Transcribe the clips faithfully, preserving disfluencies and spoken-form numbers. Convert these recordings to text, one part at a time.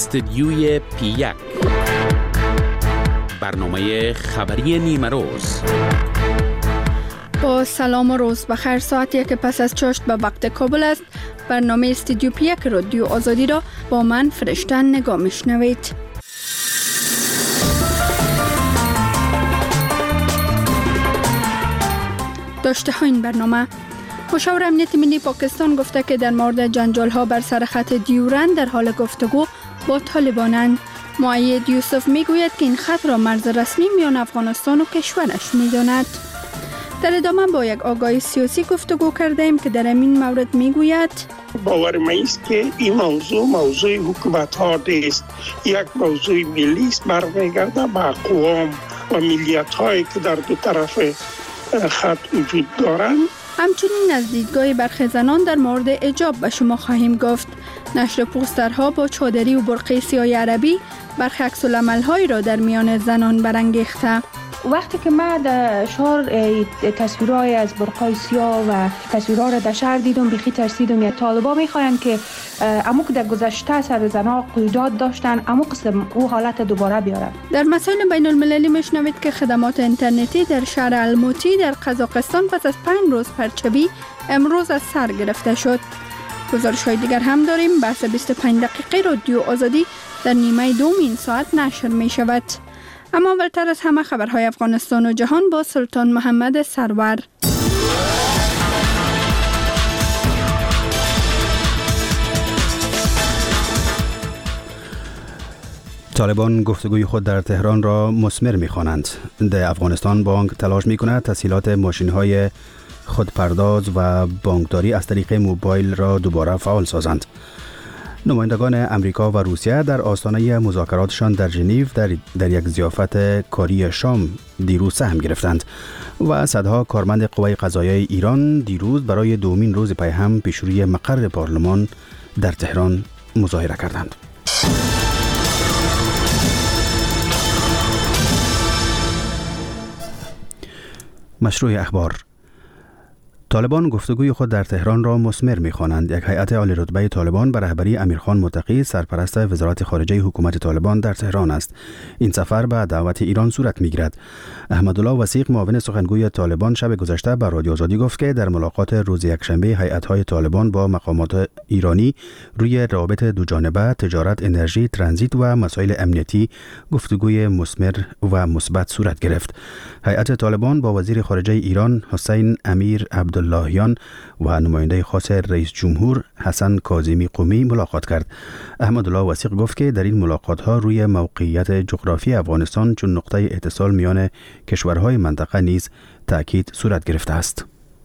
استدیوی پی یک، برنامه خبری نیمه روز. با سلام و روز بخیر. ساعتی که پس از چاشت به وقت کابل است. برنامه استدیو پی یک رادیو آزادی را با من فرشته نگاه میشنوید. داشته ها این برنامه: مشاور امنیت ملی پاکستان گفته که در مورد جنجال ها بر سر خط دیورند در حال گفتگو با طالبانند. مؤید یوسف میگوید که این خط را مرز رسمی میان افغانستان و کشورش میداند. در ادامه با یک آگاهی سیاسی گفتگو کردیم که در این مورد میگوید باور من است که این موضوع موضوع حکومت ها نیست، یک موضوع ملی است، برمیگرده به اقوام و ملیت هایی که در دو طرف خط وجود دارند. همچنین از دیدگاه برخی زنان در مورد حجاب به شما خواهیم گفت. نشر پوسترها با چادری و برقع سیاه عربی برخی عکس‌العمل‌هایی را در میان زنان برانگیخته. وقتی که من در شهر تصویرهای از برقای سیاه و تصویرها را در شهر دیدم، بیخی ترسیدم. یا طالبا میخواین که امو که در گذشته سر زنها قیودات داشتن، امو قسم او حالت دوباره بیارن. در مسائل بین المللی میشنوید که خدمات اینترنتی در شهر الموتی در قزاقستان پس از پنج روز پرچبی امروز از سر گرفته شد. گزارش های دیگر هم داریم. بحث بیست و پنج دقیقه رادیو آزادی در نیمه دوم این ساعت نشر می شود. اما اولتر از همه خبرهای افغانستان و جهان با سلطان محمد سرور. طالبان گفتگوی خود در تهران را مثمر می‌خوانند. در افغانستان بانک تلاش می‌کند تسهیلات ماشین‌های خودپرداز و بانکداری از طریق موبایل را دوباره فعال سازند. نمایندگان امریکا و روسیه در آستانه مذاکراتشان در ژنو در, در یک ضیافت کاری شام دیروز سهم گرفتند و صدها کارمند قوای قضاییه ایران دیروز برای دومین روز پی هم پیش روی مقر پارلمان در تهران مظاهره کردند. مشروع اخبار: طالبان گفتگوی خود در تهران را مثمر می‌خوانند. یک هیئت عالی رتبه طالبان به رهبری امیرخان متقی سرپرست وزارت خارجه حکومت طالبان در تهران است. این سفر به دعوت ایران صورت می‌گیرد. احمدالله وثیق معاون سخنگوی طالبان شب گذشته به رادیو آزادی گفت که در ملاقات روز یکشنبه هیئت‌های طالبان با مقامات ایرانی روی روابط دوجانبه، تجارت، انرژی، ترانزیت و مسائل امنیتی گفتگوی مثمر و مثبت صورت گرفت. هیئت طالبان با وزیر خارجه ایران حسین امیر عبداللهیان و نماینده خاص رئیس جمهور حسن کاظمی قمی ملاقات کرد. احمدالله وثیق گفت که در این ملاقات ها روی موقعیت جغرافی افغانستان چون نقطه اتصال میان کشورهای منطقه نیز تأکید صورت گرفته است.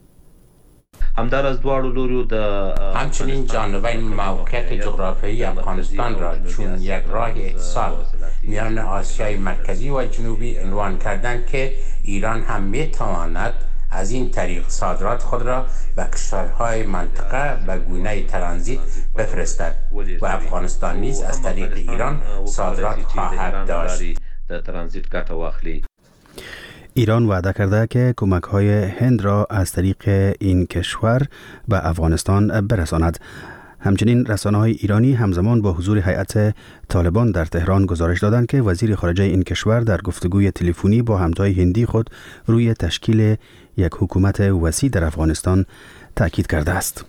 همدار از دوار لوریو د همچنین جانبین موقعیت جغرافیایی افغانستان را چون یک راه اتصال میان آسیای مرکزی و جنوبی عنوان کردند که ایران هم میتواند از این طریق صادرات خود را به کشورهای منطقه به گونه ترانزیت بفرستد و افغانستان نیز از طریق ایران صادرات خواهد داشت. در ترانزیت ګټه واخلي. ایران وعده کرده که کمک‌های هند را از طریق این کشور به افغانستان برساند. همچنین رسانه‌های ایرانی همزمان با حضور هیئت طالبان در تهران گزارش دادند که وزیر خارجه این کشور در گفتگوی تلفنی با همتای هندی خود روی تشکیل یک حکومت وسیع در افغانستان تاکید کرده است.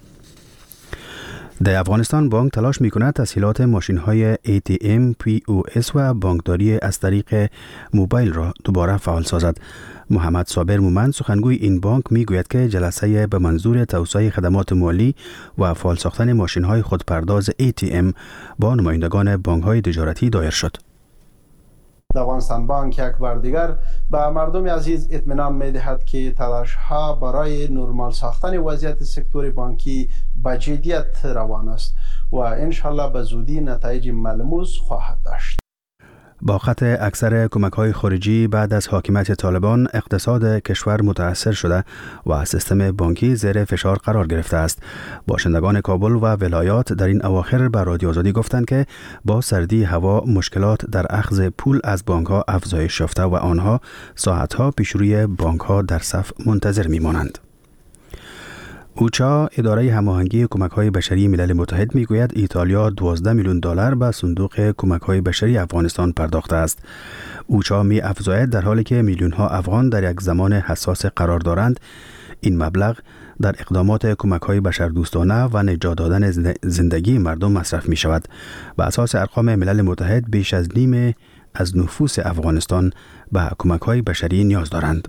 در افغانستان بانک تلاش می‌کند تسهیلات ماشین‌های ای تی ام، پی او اس و بانکداری از طریق موبایل را دوباره فعال سازد. محمد صابر مومند سخنگوی این بانک میگوید که جلسه به منظور توسعه خدمات مالی و فعال ساختن ماشین‌های خودپرداز ای تی ام با نمایندگان بانک‌های تجارتی دایر شد. افغانستان بانک یک بار دیگر به مردم عزیز اطمینان می‌دهد که تلاش‌ها برای نرمال ساختن وضعیت سکتور بانکی با جدیت روان است و انشالله به زودی نتایج ملموس خواهد داشت. با قطع اکثر کمک‌های خارجی بعد از حاکمیت طالبان اقتصاد کشور متاثر شده و سیستم بانکی زیر فشار قرار گرفته است. باشندگان کابل و ولایات در این اواخر به رادیو آزادی گفتند که با سردی هوا مشکلات در اخذ پول از بانک‌ها افزایش یافته و آنها ساعت‌ها پیش روی بانک‌ها در صف منتظر می‌مانند. اوچا اداره هماهنگی کمک‌های بشری ملل متحد میگوید ایتالیا دوازده میلیون دلار به صندوق کمک‌های بشری افغانستان پرداخته است. اوچا می افزاید در حالی که میلیون‌ها افغان در یک زمان حساس قرار دارند، این مبلغ در اقدامات کمک‌های بشردوستانه و نجات دادن زندگی مردم مصرف می شود. بر اساس ارقام ملل متحد بیش از نیم از نفوس افغانستان به کمک‌های بشری نیاز دارند.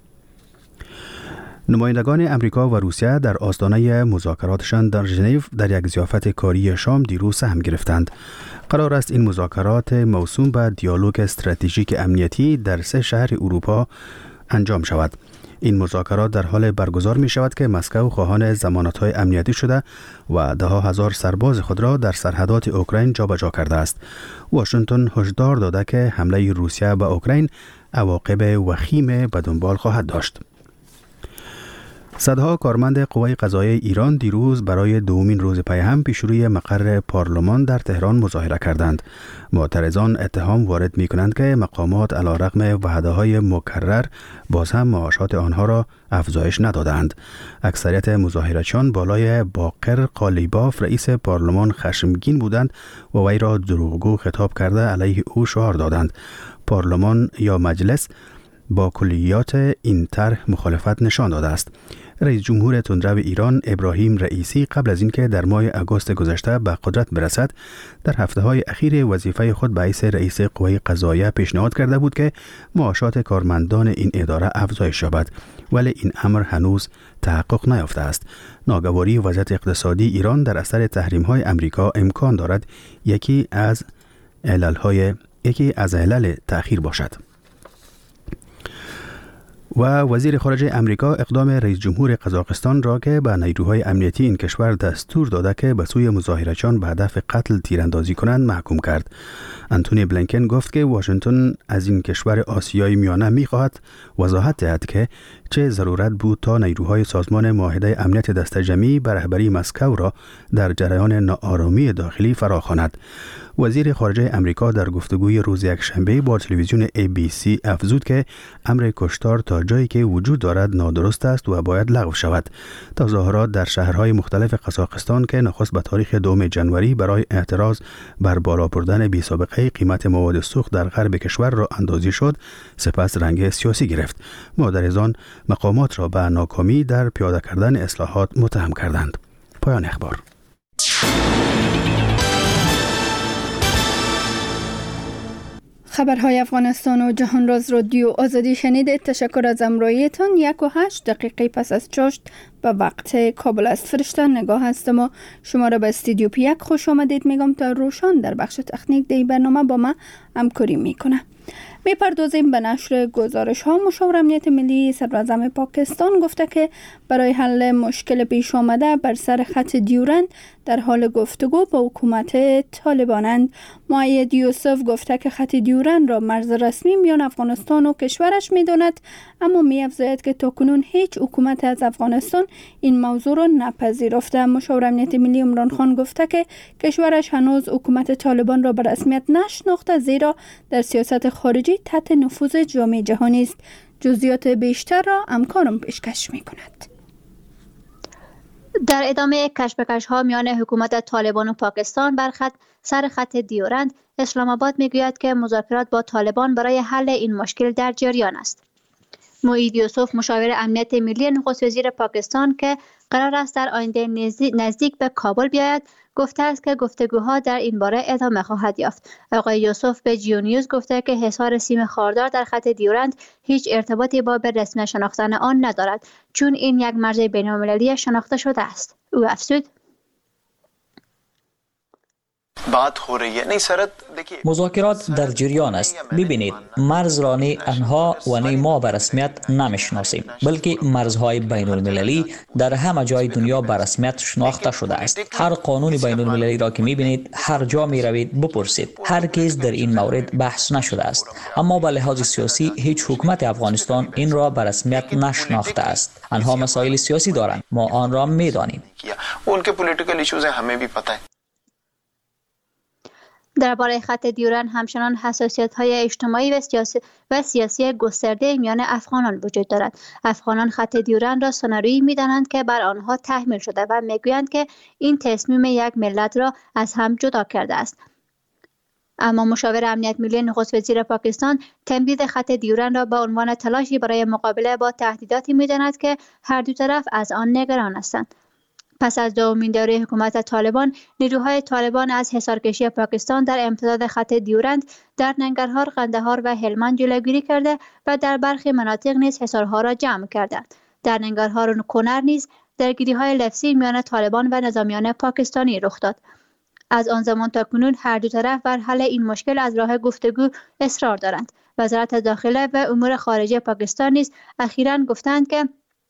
نمایندگان امریکا و روسیه در آستانه مذاکراتشان در ژنو در یک ضیافت کاری شام دیروز سهم گرفتند. قرار است این مذاکرات موسوم به دیالوگ استراتژیک امنیتی در سه شهر اروپا انجام شود. این مذاکرات در حال برگزار می شود که مسکو خواهان ضمانت‌های امنیتی شده و ده ها هزار سرباز خود را در سرحدات اوکراین جابجا کرده است. واشنگتن هشدار داده که حمله روسیه به اوکراین عواقب وخیم به دنبال خواهد داشت. صدها کارمند قوای قضاییه ایران دیروز برای دومین روز پی هم پیشروی مقر پارلمان در تهران مظاهره کردند. معترضان اتهام وارد می کنند که مقامات علیرغم وعده‌های مکرر باز هم معاشات آنها را افزایش ندادند. اکثریت مظاهرچیان بالای باقر قالیباف رئیس پارلمان خشمگین بودند و وی را دروغگو خطاب کرده علیه او شعار دادند. پارلمان یا مجلس با کلیات این طرح مخالفت نشان داده است. رئیس جمهور تندرو ایران ابراهیم رئیسی قبل از اینکه در ماه آگوست گذشته به قدرت برسد، در هفته‌های اخیر وظیفه خود به حیث رئیس قوه قضاییه پیشنهاد کرده بود که معاشات کارمندان این اداره افزایش یابد، ولی این امر هنوز تحقق نیافته است. ناگواری وضعیت اقتصادی ایران در اثر تحریم‌های امریکا امکان دارد یکی از علل‌های یکی از علل تأخیر باشد. و وزیر خارجه امریکا اقدام رئیس جمهور قزاقستان را که به نیروهای امنیتی این کشور دستور داده که به سوی مظاهرچیان به هدف قتل تیراندازی کنند محکوم کرد. انتونی بلینکن گفت که واشنگتن از این کشور آسیای میانه می‌خواهد وضاحت دهد که چه ضرورت بود تا نیروهای سازمان معاهده امنیت دست جمعی به رهبری مسکو را در جریان ناآرامی داخلی فراخواند. وزیر خارجه امریکا در گفتگوی روز یکشنبه با تلویزیون ای بی سی افزود که امر کشتار تا جایی که وجود دارد نادرست است و باید لغو شود. تظاهرات در شهرهای مختلف قزاقستان که نخست به تاریخ دوم ژانویه برای اعتراض بر بالا بردن بی سابقه قیمت مواد سوخت در غرب کشور را اندازی شد، سپس رنگ سیاسی گرفت. معترضان مقامات را به ناکامی در پیاده کردن اصلاحات متهم کردند. پایان اخبار. خبرهای افغانستان و جهان راز رادیو آزادی شنیدید. تشکر از همراهیتان. یک و هشت دقیقه پس از چاشت به وقت کابل است. فرشته نگاه هستم و شما را به استودیو پیک خوش آمدید میگم تا روشان در بخش تکنیک دی برنامه با ما همکاری میکنه. میپردازیم به نشر گزارش ها. مشاور امنیت ملی صدراعظم پاکستان گفته که برای حل مشکل پیش آمده بر سر خط دیورند در حال گفتگو با حکومت طالبانند. مؤید یوسف گفته که خط دیورند را مرز رسمی میان افغانستان و کشورش میداند، اما می‌افزاید که تاکنون هیچ حکومت از افغانستان این موضوع را نپذیرفته. مشاور امنیت ملی عمران خان گفته که کشورش هنوز حکومت طالبان را به رسمیت نشناخته، زیرا در سیاست خارجی تحت نفوذ جامعه جهانی است. جزئیات بیشتر را همکارم پیشکش می‌کند. در ادامه کشمکش ها میان حکومت طالبان و پاکستان بر خط سر خط دیورند، اسلام آباد میگوید که مذاکرات با طالبان برای حل این مشکل در جریان است. مؤید یوسف مشاور امنیت ملی نخست وزیر پاکستان که قرار است در آینده نزدیک به کابل بیاید گفته است که گفتگوها در این باره ادامه خواهد یافت. آقای یوسف به جیو نیوز گفته که حصار سیم خاردار در خط دیورند هیچ ارتباطی با به رسمی شناختن آن ندارد، چون این یک مرز بین‌المللی شناخته شده است. او افزود: مذاکرات در جریان است. ببینید، مرز را نی انها و نی ما به رسمیت نمیشناسیم، بلکه مرزهای بین المللی در همه جای دنیا به رسمیت شناخته شده است. هر قانون بین المللی را که میبینید هر جا می روید بپرسید، هرگز در این مورد بحث نشده است. اما به لحاظ سیاسی هیچ حکومت افغانستان این را به رسمیت نشناخته است. آنها مسائل سیاسی دارند، ما آن را میدانیم. درباره خط دیورند همچنان حساسیت‌های اجتماعی و سیاسی و سیاسی گسترده میان افغانان وجود دارد. افغانان خط دیورند را سناریویی می‌دانند که بر آنها تحمیل شده و می‌گویند که این تصمیم یک ملت را از هم جدا کرده است. اما مشاور امنیت ملی نخست وزیر پاکستان تمدید خط دیورند را به عنوان تلاشی برای مقابله با تهدیداتی می‌داند که هر دو طرف از آن نگران هستند. پس از دومین دوره حکومت طالبان، نیروهای طالبان از حصارکشی پاکستان در امتداد خط دیورند در ننگرهار، قندهار و هلمند جلوگیری کرده و در برخی مناطق نیز حصارها را جمع کردند. در ننگرهار و کنر نیز درگیری‌های لفظی میان طالبان و نظامیان پاکستانی رخ داد. از آن زمان تا کنون هر دو طرف بر حل این مشکل از راه گفتگو اصرار دارند. وزارت داخله و امور خارجه پاکستان نیز اخیراً گفتند که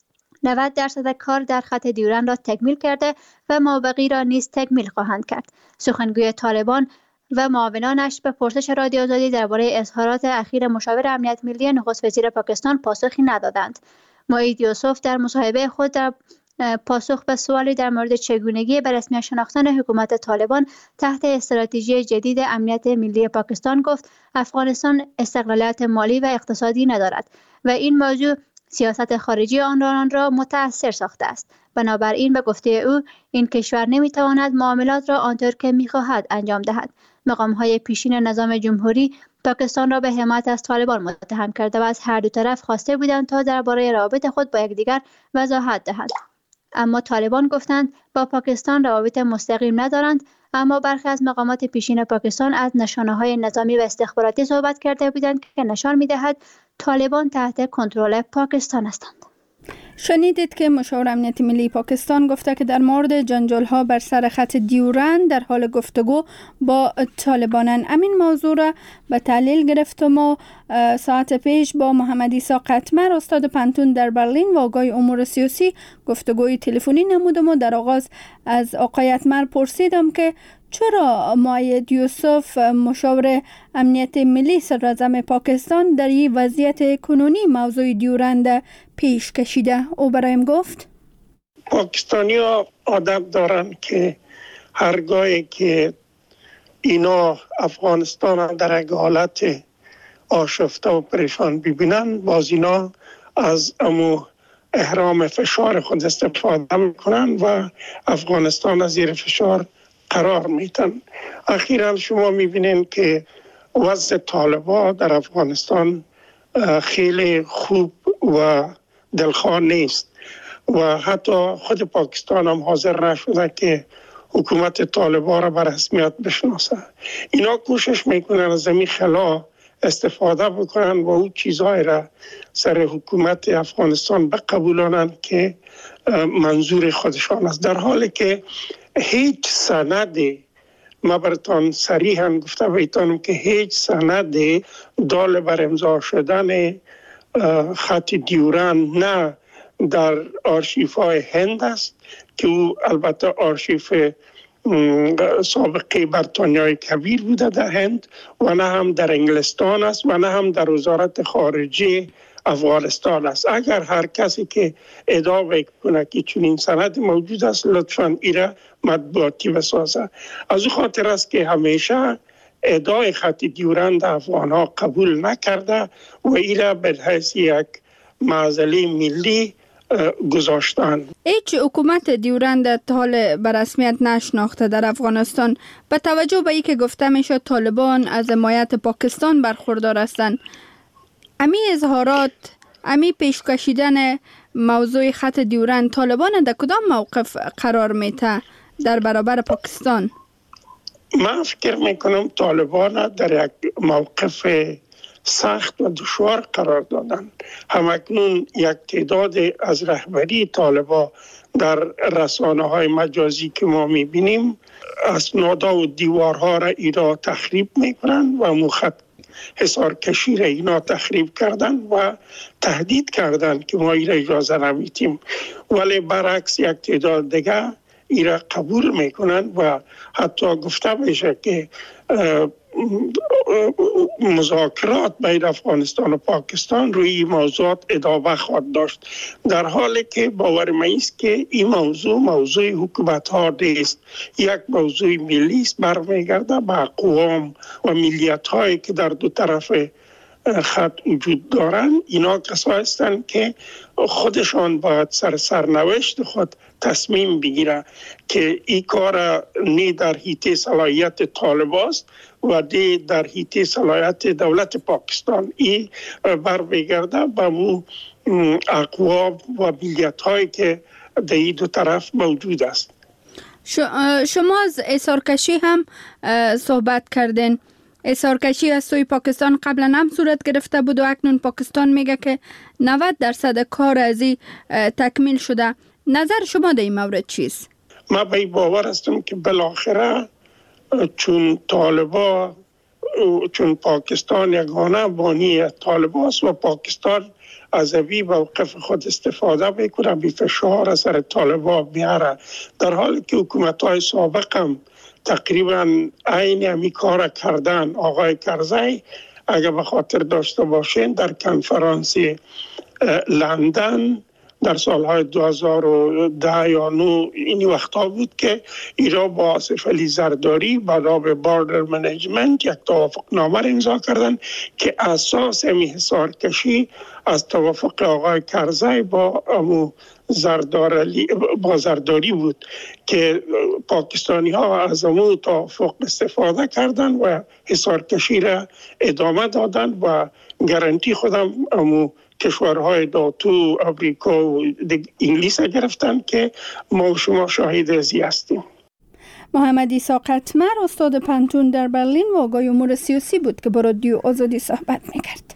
نود درصد کار در خط دیورند را تکمیل کرده و مابقی را نیز تکمیل خواهند کرد. سخنگوی طالبان و معاونانش به پرسش رادیو آزادی درباره اظهارات اخیر مشاور امنیت ملی نخست وزیر پاکستان پاسخی ندادند. معید یوسف در مصاحبه خود در پاسخ به سوالی در مورد چگونگی به رسمی شناختن حکومت طالبان تحت استراتژی جدید امنیت ملی پاکستان گفت افغانستان استقلالیت مالی و اقتصادی ندارد و این موضوع سیاست خارجی آن را متأثر ساخته است. بنابراین به گفته او این کشور نمیتواند معاملات را آنطور که میخواهد انجام دهد. مقام‌های پیشین نظام جمهوری پاکستان را به حمایت از طالبان متهم کرده و از هر دو طرف خواسته بودند تا درباره روابط خود با یکدیگر وضاحت دهند. اما طالبان گفتند با پاکستان روابط مستقیم ندارند، اما برخی از مقامات پیشین پاکستان از نشانه‌های نظامی و استخباراتی صحبت کرده بودند که نشان می‌دهد طالبان تحت کنترل پاکستان هستند. شنیدید که مشاور امنیت ملی پاکستان گفته که در مورد جنجال‌ها بر سر خط دیورند در حال گفتگو با طالبانند. همین موضوع را به تحلیل گرفتم و ساعت پیش با محمد عیسی قطمر استاد پنتون در برلین و آقای امور سیاسی گفتگوی تلفنی نمودم و در آغاز از آقای قطمر پرسیدم که چرا معید یوسف مشاور امنیت ملی صدراعظم پاکستان در این وضعیت کنونی موضوع دیورند پیش کشیده؟ او برایم گفت پاکستانی ها عادت دارن که هرگاهی که اینا افغانستان در یک حالت آشفته و پریشان ببینن، باز اینا از امو احرام فشار خود استفاده میکنن و افغانستان از زیر فشار قرار میتن. اخیراً شما میبینین که وضع طالبان در افغانستان خیلی خوب و دلخواه نیست و حتی خود پاکستان هم حاضر نشده که حکومت طالبان را به رسمیت بشناسه. اینا کوشش میکنن از این خلا استفاده بکنن و اون چیزهای را سر حکومت افغانستان بقبولانن که منظور خودشان است، در حالی که هیچ سندی، ما براتون صریحاً گفته بایتانم که هیچ سندی دال بر امضا شدن خط دیورند نه در آرشیف‌های هند است که او البته آرشیف سابقه بریتانیای کبیر بوده در هند و نه هم در انگلستان است و نه هم در وزارت خارجه افغانستان است. اگر هر کسی که ادعا بکنه که چنین سند موجود است لطفاً ایره مطبوعاتی بسازه. از او خاطر است که همیشه ادعای خط دیورند افغان ها قبول نکرده و ایره به حیث یک معضله ملی گذاشتن. هیچ حکومت دیورند تا حال به رسمیت نشناخته در افغانستان. با توجه به اینکه گفته میشد طالبان از حمایت پاکستان برخوردار هستند، امی اظهارات، امی پیش کشیدن موضوع خط دیورند طالبان در کدام موقف قرار میته در برابر پاکستان؟ من فکر میکنم طالبان در یک موقف سخت و دشوار قرار دادن. همکنون یک تعداد از رهبری طالبان در رسانه های مجازی که ما میبینیم اسنادها و دیوارها را اینا تخریب میکنن و مخط حصار کشی را اینا تخریب کردن و تهدید کردن که ما اینا اجازه نمیتیم، ولی برعکس یک تعداد دیگه اینا قبول میکنن و حتی گفته میشه که مذاکرات بین افغانستان و پاکستان روی این موضوعات ادامه خواهد داشت، در حالی که باور من است که این موضوع موضوع حکومت ها نیست، یک موضوع ملی است، برمیگرده به اقوام و ملیت هایی که در دو طرف خط وجود دارند. اینا کسایی هستند که خودشان باید سر سرنوشت خود تصمیم بگیره که این کار نی در حیطه صلاحیت طالبان است و دی در حیطه صلاحیت دولت پاکستان. این برمیگرده به مو اقوام و ملیت هایی که در این دو طرف موجود است. شما از احصارکشی هم صحبت کردین. احصارکشی از سوی پاکستان قبلا هم صورت گرفته بود و اکنون پاکستان میگه که نود درصد کار از این تکمیل شده. نظر شما در این مورد چیست؟ من به این باور هستم که بالاخره چون طالبا چون پاکستان یگانه بانی طالبا است و پاکستان از این موقف خود استفاده میکنه، بی فشار از سر طالبا میاره، در حالی که حکومت های سابق هم تقریبا عین همی کار کردن. آقای کرزی اگر به خاطر داشته باشین در کنفرانس لندن در سالهای دو هزار و ده یا نه این وقتا بود که ایران با آصف علی زرداری با نام باردر منیجمنت یک توافقنامه امضا کردن که اساس همی حصارکشی از توافق آقای کرزی با امو زرداری با زرداری بود که پاکستانی ها از امو توافق استفاده کردن و حصارکشی را ادامه دادن و گارانتی خودم امو کشورهای ناتو، امریکا و انگلیس گرفتن که ما و شما شاهد ازی هستیم. محمد عیسی قطمر استاد پانتون در برلین و آگاه امور سیاسی بود که با رادیو آزادی صحبت میکرد.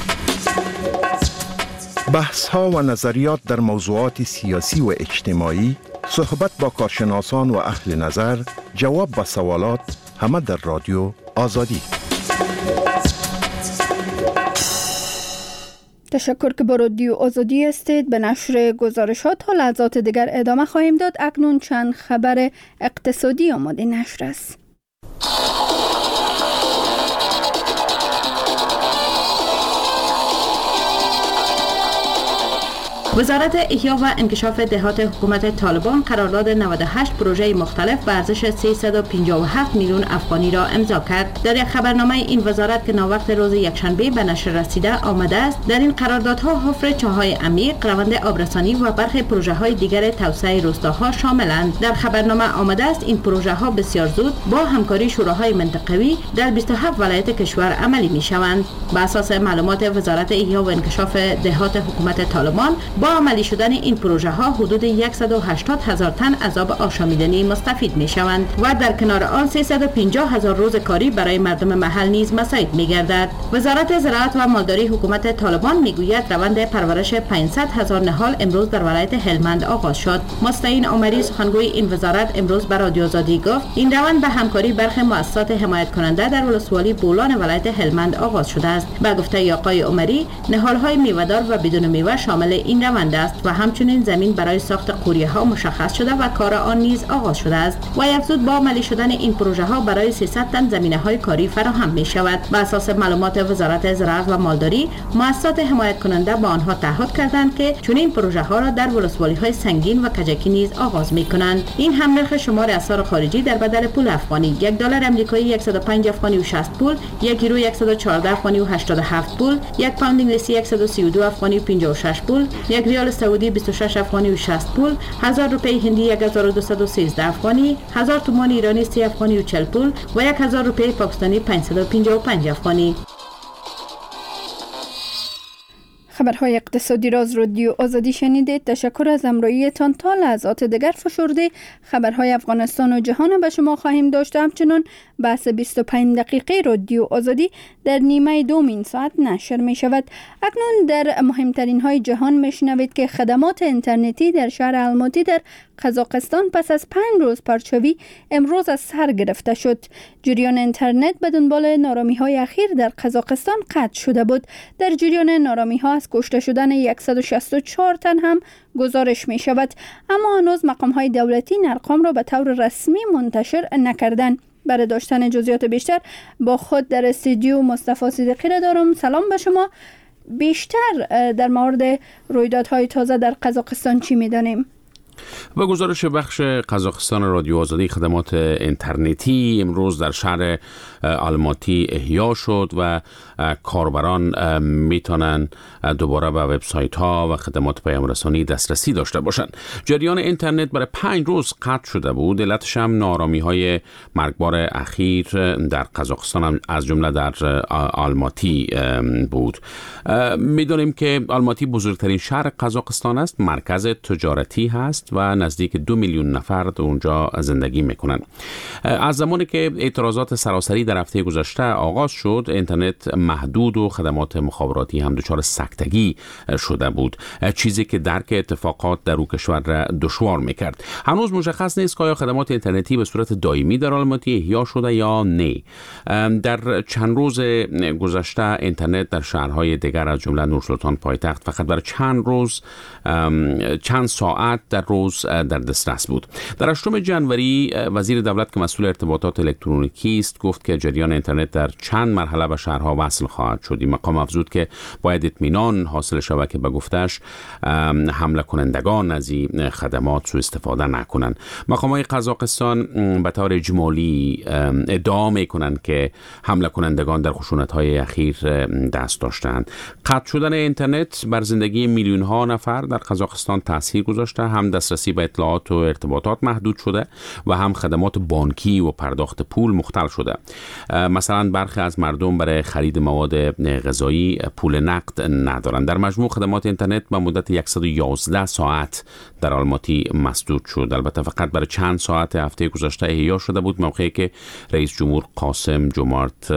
بحث ها و نظریات در موضوعات سیاسی و اجتماعی، صحبت با کارشناسان و اهل نظر، جواب به سوالات، همه در رادیو آزادی. تشکر که با رادیو آزادی هستید. به نشر گزارشات تا لحظات دیگر ادامه خواهیم داد. اکنون چند خبر اقتصادی آماده نشر است. وزارت احیا و انکشاف دهات حکومت طالبان قرارداد نود و هشت پروژه مختلف به ارزش سیصد و پنجاه و هفت میلیون افغانی را امضا کرد. در یک خبرنامه این وزارت که ناوقت روز یکشنبه به نشر رسیده آمده است، در این قراردادها حفر چاهای عمیق، روند آبرسانی و برخی پروژه های دیگر توسعه روستاها شاملند. در خبرنامه آمده است این پروژه ها بسیار زود با همکاری شوراهای منطقوی در بیست و هفت ولایت کشور عملی می شوند. بر اساس معلومات وزارت احیا و انکشاف دهات حکومت طالبان، با عملی شدن این پروژه ها حدود صد و هشتاد هزار تن از آب آشامیدنی مستفید می شوند و در کنار آن سیصد و پنجاه هزار روز کاری برای مردم محل نیز مساعد می گردد. وزارت زراعت و مالداری حکومت طالبان می گوید روند پرورش پانصد هزار نهال امروز در ولایت هلمند آغاز شد. مستعین عمری سخنگوی این وزارت امروز به رادیو آزادی گفت این روند به همکاری برخی مؤسسات حمایت کننده در ولسوالی بولان ولایت هلمند آغاز شده است. به گفته آقای عمری، نهال های میوه‌دار و بدون میوه شامل این روند است و همچنین زمین برای ساخت قوریه ها مشخص شده و کار آن نیز آغاز شده است و افزود با عملی شدن این پروژه ها برای سیصد تن زمینه های کاری فراهم می شود. بر اساس معلومات وزارت زراعت و مالداری، مؤسسات حمایت کننده با آنها تعهد کردند که چون این پروژه ها را در ولسوالی های سنگین و کجکی نیز آغاز می کنند. این هم نرخ شمار اسعار خارجی در بدل پول افغانی: یک دلار آمریکایی صد و پنج افغانی و شصت پول، یک یورو صد و چهارده افغانی و هشتاد و هفت پول، یک پوند انگلیسی صد و سی و دو افغانی و پنجاه و شش پول، یک ریال سعودی بیست و شش افغانی و شصت پول، هزار روپیه هندی هزار و دویست و سیزده افغانی، هزار تومان ایرانی سی افغانی و چهل پول و هزار روپیه پاکستانی پانصد و پنجاه و پنج افغانی. خبرهای اقتصادی را از رادیو آزادی شنیدید. تشکر از همراهیتان. تا لحظات دیگر فشرده خبرهای افغانستان و جهان به شما خواهیم داشت. همچنین بحث بیست و پنج دقیقه رادیو آزادی در نیمه دوم این ساعت نشر می شود. اکنون در مهمترین های جهان می شنوید که خدمات اینترنتی در شهر الماتی در قزاقستان پس از پنج روز پرچاوی امروز از سر گرفته شد. جریان اینترنت به دنبال نارامی های اخیر در قزاقستان قطع شده بود. در جریان نارامی ها از کشته شدن صد و شصت و چهار تن هم گزارش می شود، اما هنوز مقام های دولتی این ارقام را به طور رسمی منتشر نکردند. برای داشتن جزئیات بیشتر با خود در استودیو مصطفی صدیقی را دارم. سلام به شما. بیشتر در مورد رویدادهای تازه در قزاقستان چی می‌دانیم؟ به گزارش بخش قزاقستان رادیو آزادی، خدمات اینترنتی امروز در شهر آلماتی احیا شد و کاربران میتونن دوباره به وبسایت ها و خدمات پیام رسانی دسترسی داشته باشند. جریان اینترنت برای پنج روز قطع شده بود. علتش هم نارامی های مرگبار اخیر در قزاقستان از جمله در آلماتی بود. میدونیم که آلماتی بزرگترین شهر قزاقستان است، مرکز تجارتی هست و نزدیک دو میلیون نفر در اونجا زندگی میکنن. از زمانی که اعتراضات سراسری در هفته گذشته آغاز شد، اینترنت محدود و خدمات مخابراتی هم دچار سکتگی شده بود، چیزی که درک اتفاقات در او کشور را دشوار میکرد. هنوز مشخص نیست که آیا خدمات اینترنتی به صورت دائمی در آلماتی احیا شده یا نه. در چند روز گذشته اینترنت در شهرهای دیگر از جمله نورسلطان پایتخت فقط برای چند روز چند ساعت در روز در دسترس بود. در هشتم جنوری وزیر دولت که مسئول ارتباطات الکترونیکی است گفت که جریان اینترنت در چند مرحله به شهرها وصل خواهد شد. این مقام افزود که باید اطمینان حاصل شود که به گفتش حمله کنندگان از این خدمات سوء استفاده نکنند. مقامات قزاقستان به طور اجمالی ادعا میکنند که حمله کنندگان در خشونت‌های اخیر دست داشتند. قطع شدن اینترنت بر زندگی میلیون ها نفر در قزاقستان تاثیر گذاشته. هم دسترسی به اطلاعات و ارتباطات محدود شده و هم خدمات بانکی و پرداخت پول مختل شده. مثلا برخی از مردم برای خرید مواد غذایی پول نقد ندارند. در مجموع خدمات اینترنت به مدت صد و یازده ساعت در آلماتی مسدود شد. البته فقط برای چند ساعت هفته گذشته احیا شده بود، موقعی که رئیس جمهور قاسم جمارت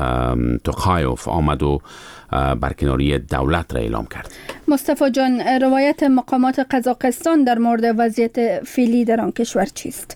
توقایوف آمد و برکناری دولت را اعلام کرد. مصطفی جان، روایت مقامات قزاقستان در مورد وضعیت فعلی در آن کشور چیست؟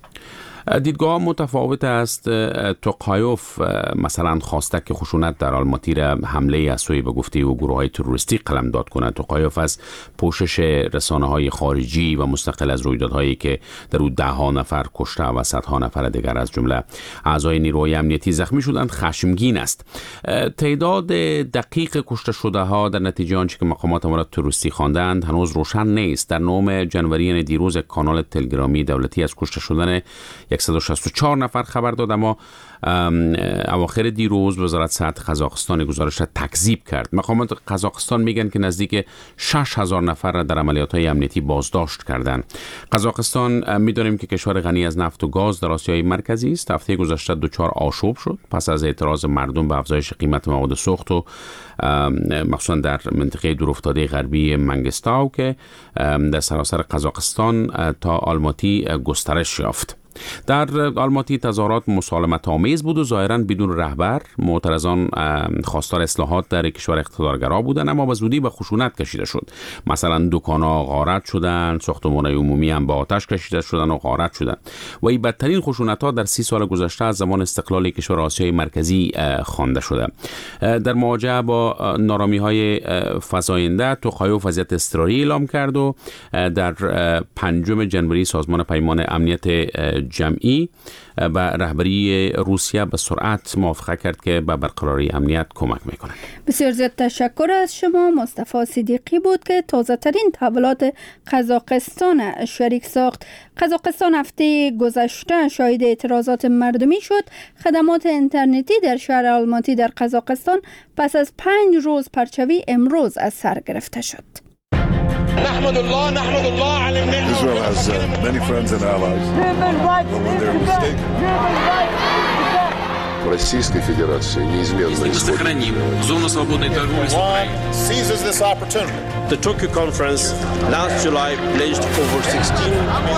دیدگاه متفاوت است. توقایوف مثلا خواسته که خشونت در آلماتی را حمله از سوی به گفته او گروه‌های تروریستی قلمداد کند. توقایوف از پوشش رسانه‌های خارجی و مستقل از رویدادهایی که در او ده ها نفر کشته و صدها نفر دیگر از جمله اعضای نیروهای امنیتی زخمی شدند خشمگین است. تعداد دقیق کشته شده ها در نتیجه آنچه که مقامات آن را تروریستی خواندند هنوز روشن نیست. در نهم جنوری دیروز کانال تلگرامی دولتی از کشته شدن صد و شصت و چهار نفر خبر داد، اما اواخر دیروز وزارت صحت قزاقستان گزارش را تکذیب کرد. مقامات قزاقستان میگن که نزدیک شش هزار نفر را در عملیات‌های امنیتی بازداشت کردند. قزاقستان میدونیم که کشور غنی از نفت و گاز در آسیای مرکزی است. هفته گذشته دچار آشوب شد پس از اعتراض مردم به افزایش قیمت مواد سوخت و مخصوصا در منطقه دورافتاده غربی منگستاو که در سراسر قزاقستان تا آلماتی گسترش یافت. در آلماتی تظاهرات مسالمت آمیز بود و ظاهراً بدون رهبر. معترضان خواستار اصلاحات در کشور اقتدارگرا بودند، اما به زودی به خشونت کشیده شد. مثلا دکان‌ها غارت شدند، ساختمان‌های عمومی هم به آتش کشیده شدند و غارت شدند و این بدترین خشونت‌ها در سی سال گذشته از زمان استقلال کشور آسیای مرکزی خوانده شده. در مواجهه با نارامی‌های فزاینده توقایوف وضعیت اضطراری اعلام کرد و در پنجم جنوری سازمان پیمان امنیت جمعی و رهبری روسیه به سرعت موافقه کرد که به برقراری امنیت کمک میکنند. بسیار زیاد تشکر از شما. مصطفی صدیقی بود که تازه ترین تحولات قزاقستان شریک ساخت. قزاقستان هفته گذشته شاهد اعتراضات مردمی شد. خدمات اینترنتی در شهر آلماتی در قزاقستان پس از پنج روز پرچوی امروز از سر گرفته شد. نحمد الله نحمد الله على النعمة. Israel has uh, many friends and allies. But when they're mistaken. Российской Федерации неизменно сохраним зону свободной торговли с Украиной. Seizes this opportunity. The Tokyo conference last July pledged over sixteen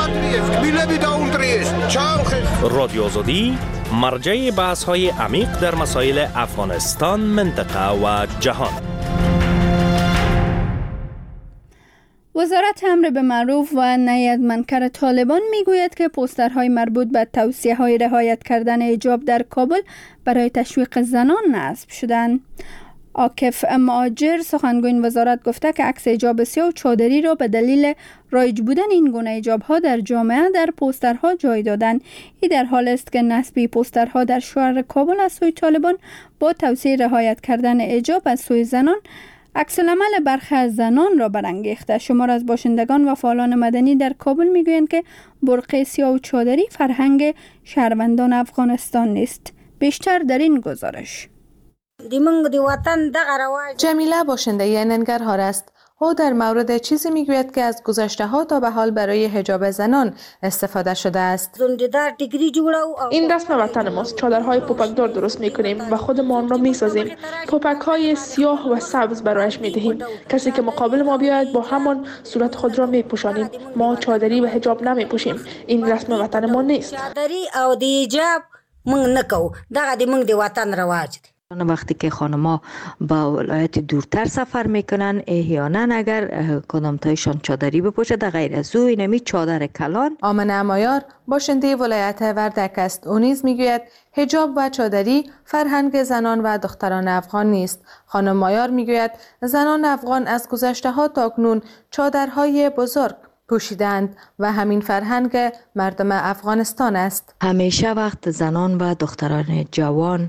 رادیو آزادی مرجع بحث‌های عمیق در مسائل افغانستان، منطقه و جهان. وزارت امر به معروف و نهی از منکر طالبان میگوید که پوسترهای مربوط به توصیه‌های رعایت کردن حجاب در کابل برای تشویق زنان نصب شدند. عاکف مهاجر سخنگوی وزارت گفته که عکس حجاب سیاه و چادری را به دلیل رایج بودن این گونه حجاب‌ها در جامعه در پوسترها جای دادند. این در حال است که نصب پوسترها در شهر کابل از سوی طالبان با توصیه رعایت کردن حجاب از سوی زنان عکس‌العمل برخی از زنان را برانگیخته. شمار از باشندگان و فعالان مدنی در کابل میگویند که برقع سیاه و چادری فرهنگ شهروندان افغانستان نیست. بیشتر در این گزارش. جمیله باشنده ننگرهار است. او در مورد چیزی میگوید که از گذشته ها تا به حال برای حجاب زنان استفاده شده است. این رسم وطن ماست. چادرهای پوپکدار درست میکنیم و خودمان را میسازیم. پوپک های سیاه و سبز برایش میدهیم. کسی که مقابل ما بیاید با همان صورت خود را میپوشانیم. ما چادری و حجاب نمیپوشیم. این رسم وطن ما نیست. وقتی که خانما با ولایت دورتر سفر میکنن احیانا اگر کدام تایشان چادری بپوشه در غیر از او اینمی چادر کلان. آمنه امایار باشنده ولایت وردک است. او نیز میگوید حجاب و چادری فرهنگ زنان و دختران افغان نیست. خانم مایار میگوید زنان افغان از گذشته ها تا کنون چادرهای بزرگ پوشیدند و همین فرهنگ مردم افغانستان است. همیشه وقت زنان و دختران جوان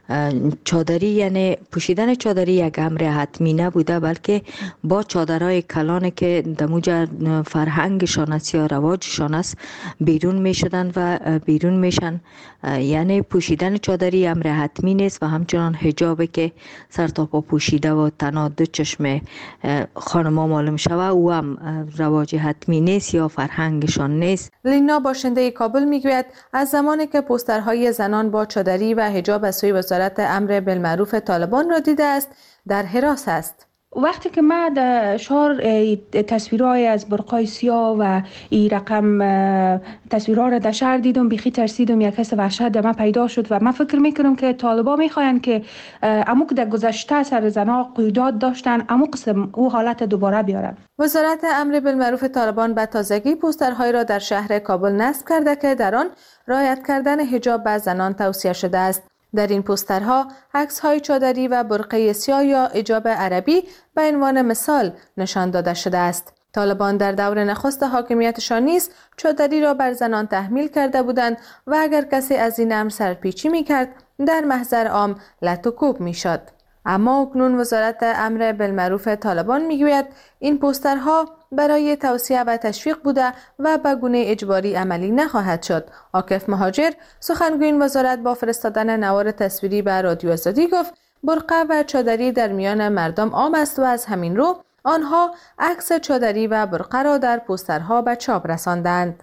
چادری یعنی پوشیدن چادری یک امر حتمی نبوده، بلکه با چادرهای کلان که دموجه فرهنگشان است یا رواجشان است بیرون می شدن و بیرون میشن. یعنی پوشیدن چادری امر حتمی نیست و همچنان حجابی که سر تا پا پوشیده و تنها دو چشم خانما معلوم شوه او هم رواج حتمی نیست یا فرهنگشان نیست. لینا باشنده کابل میگوید از زمانی که پوسترهای زنان با چادری و حجاب از سوی وزارت امر بالمعروف طالبان را دیده است در هراس است. وقتی که ما در شهر تصویرهای از برقای سیاه و این رقم تصویرها را در شهر دیدم، بیخی ترسیدم، یک حس وحشت در من پیدا شد و من فکر میکنم که طالبان میخواین که امو که در گذشته سر زنها قیودات داشتن امو قسم او حالت دوباره بیارن. وزارت امر بالمعروف طالبان به تازگی پوسترهایی را در شهر کابل نصب کرده که در آن رعایت کردن حجاب به زنان توصیه شده است. در این پوسترها عکس‌های چادری و برقع سیاه یا حجاب عربی به عنوان مثال نشان داده شده است. طالبان در دور نخست حاکمیتشان نیز چادری را بر زنان تحمیل کرده بودند و اگر کسی از این امر سرپیچی می‌کرد در محضر عام لط و کوب می‌شد. اما اکنون وزارت امر بالمعروف طالبان میگوید این پوسترها برای توصیه و تشویق بوده و به گونه اجباری عملی نخواهد شد. عاکف مهاجر سخنگوی وزارت با فرستادن نوار تصویری به رادیو آزادی گفت برقع و چادری در میان مردم عام است و از همین رو آنها عکس چادری و برقع را در پوسترها به چاپ رساندند.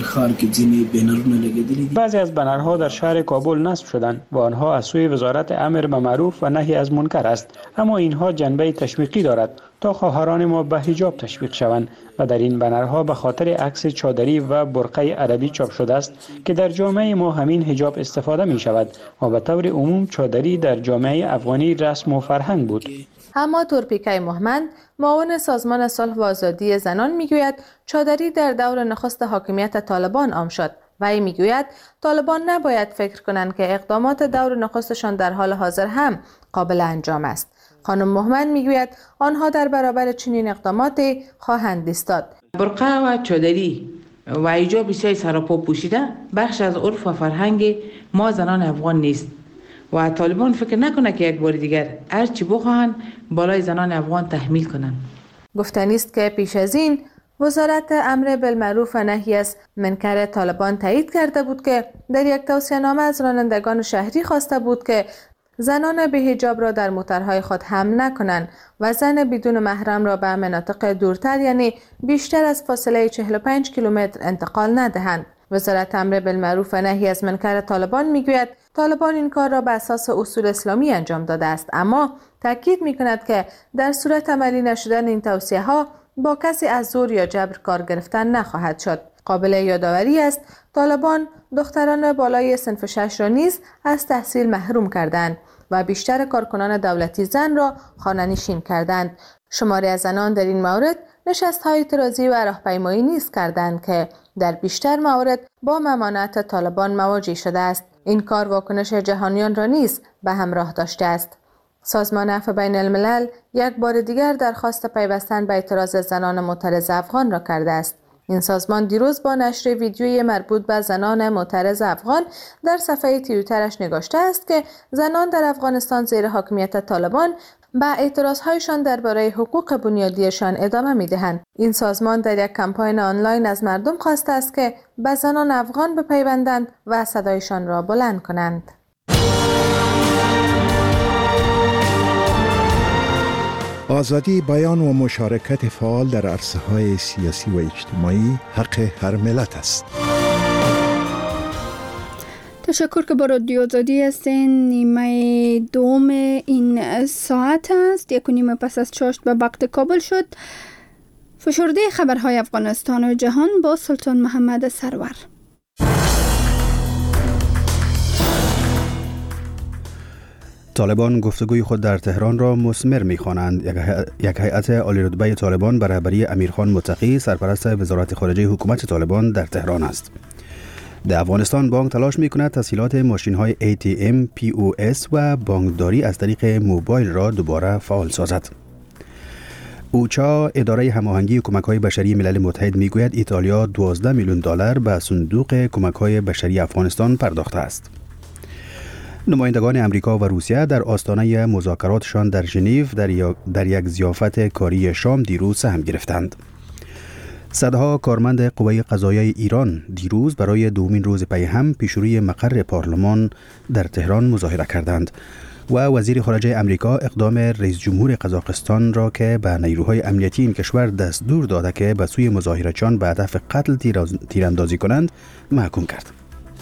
بعضی از بنرها در شهر کابل نصب شدند و آنها از سوی وزارت امر به معروف و نهی از منکر است، اما اینها جنبه تشویقی دارد تا خواهران ما به حجاب تشویق شوند و در این بنرها به خاطر عکس چادری و برقع عربی چاپ شده است که در جامعه ما همین حجاب استفاده می شود و به طور عموم چادری در جامعه افغانی رسم و فرهنگ بود. اما تورپیکای محمد معاون سازمان صلح و آزادی زنان میگوید چادری در دور نخست حاکمیت طالبان عام شد و ای میگوید طالبان نباید فکر کنند که اقدامات دور نخستشان در حال حاضر هم قابل انجام است. خانم محمد میگوید آنها در برابر چنین اقداماتی خواهند ایستاد. برقع و چادری و حجاب سیاه سراپا پوشیده بخش از عرف و فرهنگ ما زنان افغان نیست و طالبان فکر نکنه که یک بار دیگر هر چی بخواهند بالای زنان افغان تحمیل کنند. گفتنی است که پیش از این وزارت امر بالمعروف و نهی از منکر طالبان تایید کرده بود که در یک توصیه‌نامه از رانندگان شهری خواسته بود که زنان به حجاب را در موترهای خود حمل نکنند و زن بدون محرم را به مناطق دورتر یعنی بیشتر از فاصله چهل و پنج کیلومتر انتقال ندهند. وزارت امر بالمعروف و نهی از منکر طالبان میگوید طالبان این کار را بر اساس اصول اسلامی انجام داده است، اما تاکید میکند که در صورت عملی نشدن این توصیه ها با کسی از زور یا جبر کار گرفتن نخواهد شد. قابل یادآوری است طالبان دختران بالای صنف شش را نیز از تحصیل محروم کردند و بیشتر کارکنان دولتی زن را خانه‌نشین کردند. شماری از زنان در این مورد نشست‌های اعتراضی و راهپیمایی نیز کردند که در بیشتر موارد با ممانعت طالبان مواجه شده است. این کار واکنش جهانیان را نیز به همراه داشته است. سازمان عفو بین الملل یک بار دیگر درخواست پیوستن به اعتراض زنان معترض افغان را کرده است. این سازمان دیروز با نشر ویدیوی مربوط به زنان معترض افغان در صفحه توییترش نگاشته است که زنان در افغانستان زیر حاکمیت طالبان به اعتراضهایشان درباره حقوق بنیادیشان ادامه می‌دهند. این سازمان در یک کمپاین آنلاین از مردم خواسته است که به زنان افغان بپیوندند و صدایشان را بلند کنند. آزادی بیان و مشارکت فعال در عرصه‌های سیاسی و اجتماعی حق هر ملت است. تشکر که با رادیو آزادی هستین. نیمه دوم این ساعت است. یک و نیمه پس از چاشت به وقت کابل شد. فشرده خبرهای افغانستان و جهان با سلطان محمد سرور. طالبان گفتگوی خود در تهران را مثمر می‌خوانند. یک هیئت عالی‌رتبه طالبان به رهبری امیرخان متقی سرپرست وزارت خارجه حکومت طالبان در تهران است. در افغانستان بانک تلاش می‌کند تسهیلات ماشین‌های ای تی ام، پی او اس و بانکداری از طریق موبایل را دوباره فعال سازد. اوچا، اداره هماهنگی کمک‌های بشری ملل متحد می‌گوید ایتالیا دوازده میلیون دلار به صندوق کمک‌های بشری افغانستان پرداخته است. نمایندگان امریکا و روسیه در آستانه مذاکراتشان در ژنو در, در یک ضیافت کاری شام دیروز سهم گرفتند. صدها کارمند قوه قضاییه ایران دیروز برای دومین روز پی هم پیشروی مقر پارلمان در تهران مظاهره کردند و وزیر خارجه امریکا اقدام رئیس جمهور قزاقستان را که به نیروهای امنیتی این کشور دستور داده که به سوی مظاهرچیان به هدف قتل تیراندازی کنند محکوم کرد.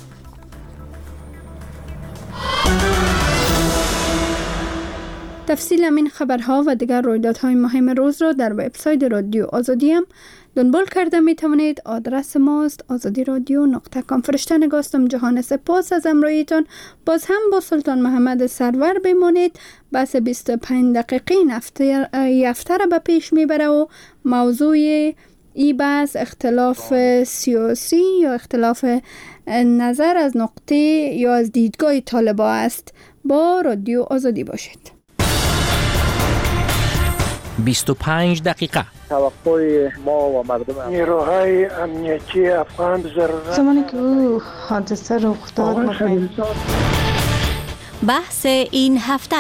تفصیل این خبرها و دیگر رویدادهای مهم روز را در وبسایت رادیو آزادی هم دنبال کرده می توانید. آدرس ماست آزادی رادیو نقطه کام. فرشته نگاستم جهان سپاس از امرویتان. باز هم با سلطان محمد سرور بمانید. بس بیست و پنج دقیقه یفته را به پیش می بره و موضوع ای بس اختلاف سیاسی یا اختلاف نظر از نقطه یا از دیدگاه طالبا است. با رادیو آزادی باشید. بیست و پنج دقیقه توقع ما و مردم نیروهای امنیتی افغان ضرورت زمانی که او حادثه رخ داد بحث این هفته.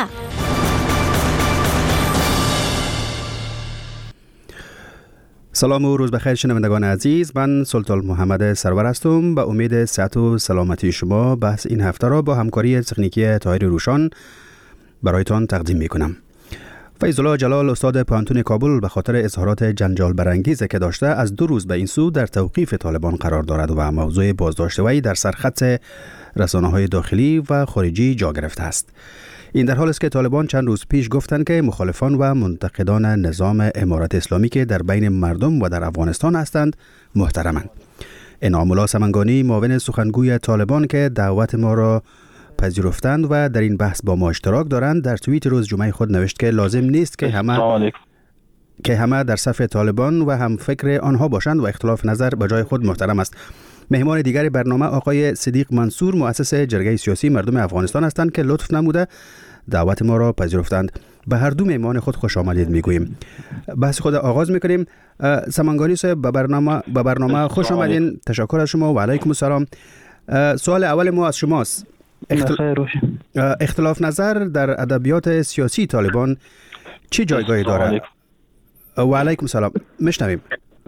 سلام و روز بخیر شنوندگان عزیز. من سلطان محمد سرور هستم. به امید صحت و سلامتی شما بحث این هفته را با همکاری تکنیکی طاهر روشان برایتان تقدیم می کنم. فیض الله جلال استاد پانتون کابل به خاطر اظهارات جنجال برانگیزی که داشته از دو روز به این سو در توقیف طالبان قرار دارد و موضوع بازداشت وی در سرخط رسانه‌های داخلی و خارجی جا گرفته است. این در حالی است که طالبان چند روز پیش گفتند که مخالفان و منتقدان نظام امارت اسلامی که در بین مردم و در افغانستان هستند محترمند. انعام الله سمنگانی معاون سخنگوی طالبان که دعوت ما را پذیرفتند و در این بحث با ما اشتراک دارند در توییت روز جمعه خود نوشت که لازم نیست که همه که همه در صف طالبان و هم فکر آنها باشند و اختلاف نظر به جای خود محترم است. مهمان دیگر برنامه آقای صدیق منصور مؤسس جرگه سیاسی مردم افغانستان هستند که لطف نموده دعوت ما را پذیرفتند. به هر دو مهمان خود خوش آمدید میگوییم. بحث خود آغاز میکنیم. سمنگانی صاحب به برنامه به برنامه خوش آمدین. تشکر از شما و علیکم السلام. سوال اول ما از شماست. اختل... اختلاف نظر در ادبیات سیاسی طالبان چه جایگاهی دارد؟ و علیکم السلام. میشنویم.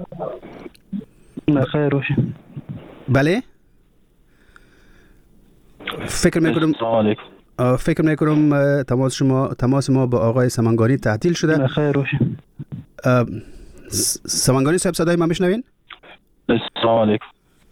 بخیر روشن. بله؟ فکر میکنم فکر میکنم تماس شما تماس ما با آقای سمنگانی تعطیل شده. بخیر روشن. سمنگانی صاحب صدای ما میشنوین؟ سلام علیکم.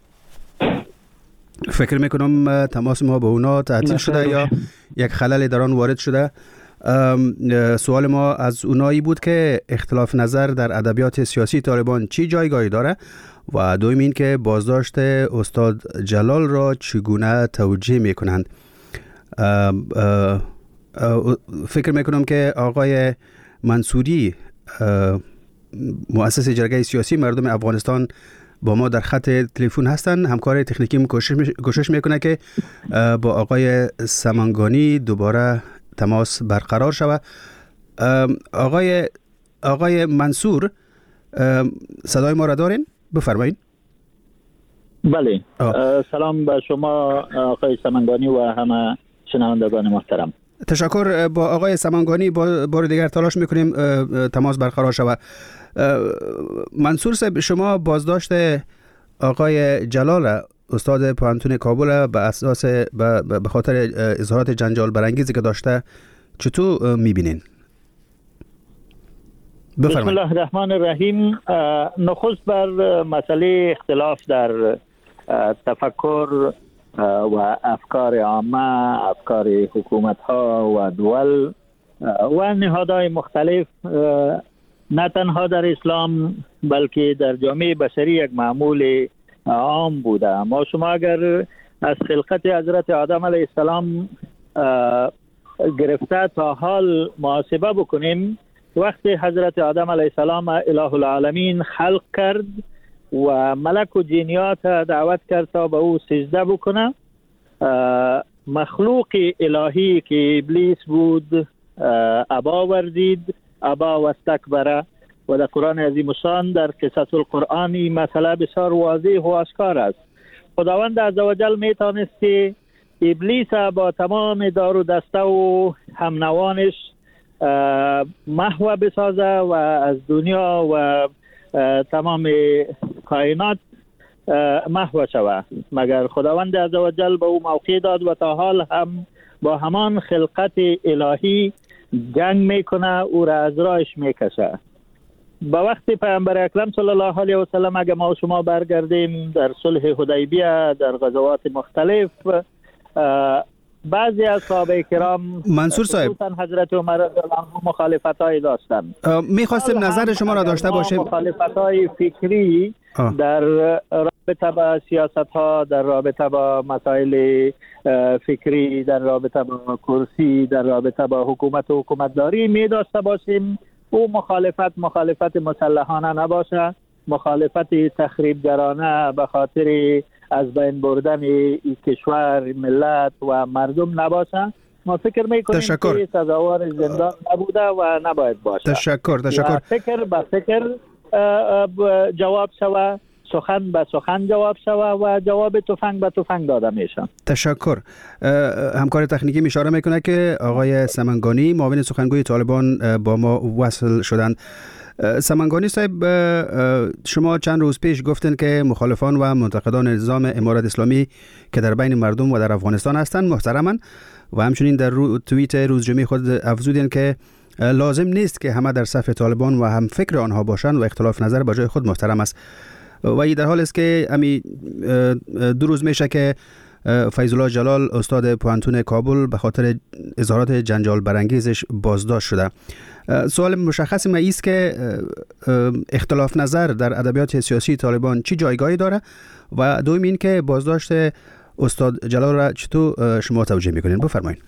فکر میکنم تماس ما با اونا تعطیل شده یا یک خلل در آن وارد شده. سوال ما از اونایی بود که اختلاف نظر در ادبیات سیاسی طالبان چی جایگاهی داره و دوم این که بازداشت استاد جلال را چگونه توجیه میکنند. فکر میکنم که آقای منصوری مؤسس جرگه سیاسی مردم افغانستان با ما در خط تلفن هستن. همکار تکنیکی کوشش کوشش میکنه که با آقای سمنگانی دوباره تماس برقرار شود. آقای آقای منصور صدای ما را دارین؟ بفرمایید. بله. سلام به شما آقای سمنگانی و همه شنوندگان محترم. تشکر. با آقای سمنگانی بار دیگر تلاش میکنیم تماس برقرار شود. منصور صاحب، شما بازداشت آقای جلال استاد پوهنتون کابل به اساس به خاطر اظهارات جنجال برانگیزی که داشته چطور میبینین؟ بسم الله الرحمن الرحیم. نخست بر مسئله اختلاف در تفکر و افکار عامه، افکار حکومت ها و دول و نهادهای مختلف نه تنها در اسلام بلکه در جامعه بشری یک معمول عام بوده. ما شما اگر از خلقت حضرت آدم علیه السلام گرفته تا حال محاسبه بکنیم، وقتی حضرت آدم علیه السلام اله العالمین خلق کرد و ملک و جنیات دعوت کرد تا به او سجده بکنه، مخلوق الهی که ابلیس بود ابا ورزید، ابا و استکبره و در قرآن عظیم الشان در قصص القرآن این مسئله بسیار واضح و آشکار است. خداوند عزوجل میتونست که ابلیس با تمام دار و دسته و همنوانش محو بسازه و از دنیا و تمام کائنات محو شود، مگر خداوند عزوجل به او موقع داد و تا حال هم با همان خلقت الهی جنگ میکنه، او را از راهش میکشه. با وقتی پیامبر اکرم صلی الله علیه و سلم اگه ما و شما برگردیم در صلح حدیبیه، در غزوات مختلف، بعضی از صحابه کرام منصور صاحب حضرت عمر رضی الله عنه مخالفتای داشتن. میخواستیم نظر شما را داشته باشیم. مخالفتای فکری آه. در رابطه با سیاست ها، در رابطه با مسائل فکری، در رابطه با کرسی، در رابطه با حکومت و حکومتداری می داشته باشیم. او مخالفت مخالفت مسلحانه نباشه، مخالفت تخریبگرانه به خاطر از بین بردن این کشور، ملت و مردم نباشه. ما فکر میکنیم که سزاوار زندان نبوده و نباید باشه. تشکر تشکر. فکر به فکر جواب شوه، سخن به سخن جواب شوه و جواب تفنگ به تفنگ داده میشه. تشکر. همکار تکنیکی اشاره میکنه که آقای سمنگانی معاون سخنگوی طالبان با ما وصل شدند. سمنگانی صاحب، شما چند روز پیش گفتن که مخالفان و منتقدان نظام امارت اسلامی که در بین مردم و در افغانستان هستند محترمند و همچنین در رو توییت روز جمعه خود افزودین که لازم نیست که همه در صف طالبان و هم فکر آنها باشند و اختلاف نظر به جای خود محترم است. و این در حال است که امی دو روز میشه که فیض الله جلال استاد پوهنتون کابل به خاطر اظهارات جنجال برانگیزش بازداشت شده. سوال مشخص ما است که اختلاف نظر در ادبیات سیاسی طالبان چی جایگاهی داره و دوم این که بازداشت استاد جلال را چطور شما توجیه میکنین؟ بفرمایید.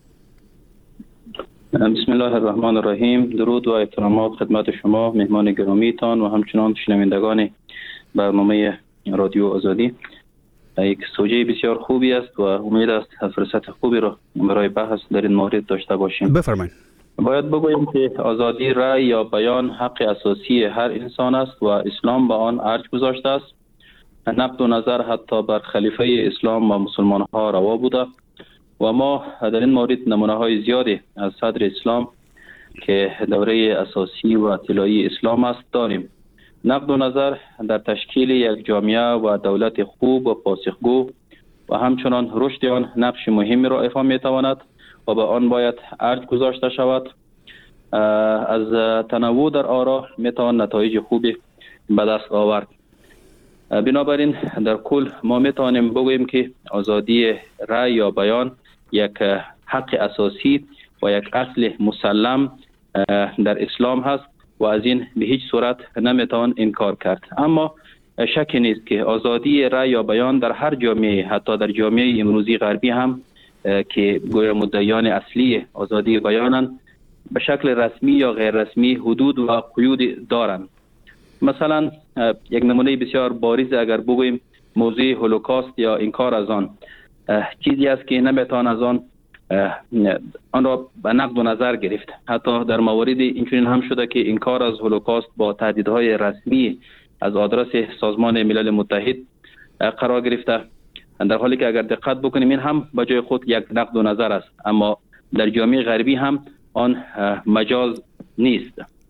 بسم الله الرحمن الرحیم. درود و احترامات خدمت شما مهمان گرامیتان و همچنان شنوندگان برنامه رادیو آزادی. یک سوژه بسیار خوبی است و امید است فرصت خوبی را برای بحث در این مورد داشته باشیم. بفرمایید. باید بگویم که آزادی رأی یا بیان حق اساسی هر انسان است و اسلام به آن ارج گذاشته است. نقد و نظر حتی بر خلیفه اسلام و مسلمان ها روا بوده و ما در این مورد نمونه های زیادی از صدر اسلام که دوره اساسی و طلایی اسلام است داریم. نقد و نظر در تشکیل یک جامعه و دولت خوب و پاسخگو و همچنان رشد آن نقش مهمی را ایفا می‌تواند و به آن باید ارج گذاشته شود. از تنوع در آرا می‌توان نتایج خوبی به دست آورد. بنابراین در کل ما می‌توانیم بگوییم که آزادی رأی یا بیان یک حق اساسی و یک اصل مسلم در اسلام هست و از این به هیچ صورت نمیتوان انکار کرد. اما شکی نیست که آزادی رأی یا بیان در هر جامعه، حتی در جامعه امروزی غربی هم که گویا مدعیان اصلی آزادی بیانند، به شکل رسمی یا غیر رسمی حدود و قیود دارند. مثلا یک نمونه بسیار بارز اگر بگوییم موضوع هولوکاست یا انکار از آن، چیزی است که نمیتوان از آن آن را به نقد و نظر گرفت. حتی در مواردی اینچنین هم شده که انکار از هولوکاست با تهدیدهای رسمی از آدرس سازمان ملل متحد قرار گرفته، در حالی که اگر دقت بکنیم این هم به جای خود یک نقد و نظر است، اما در جامعه غربی هم آن مجاز نیست.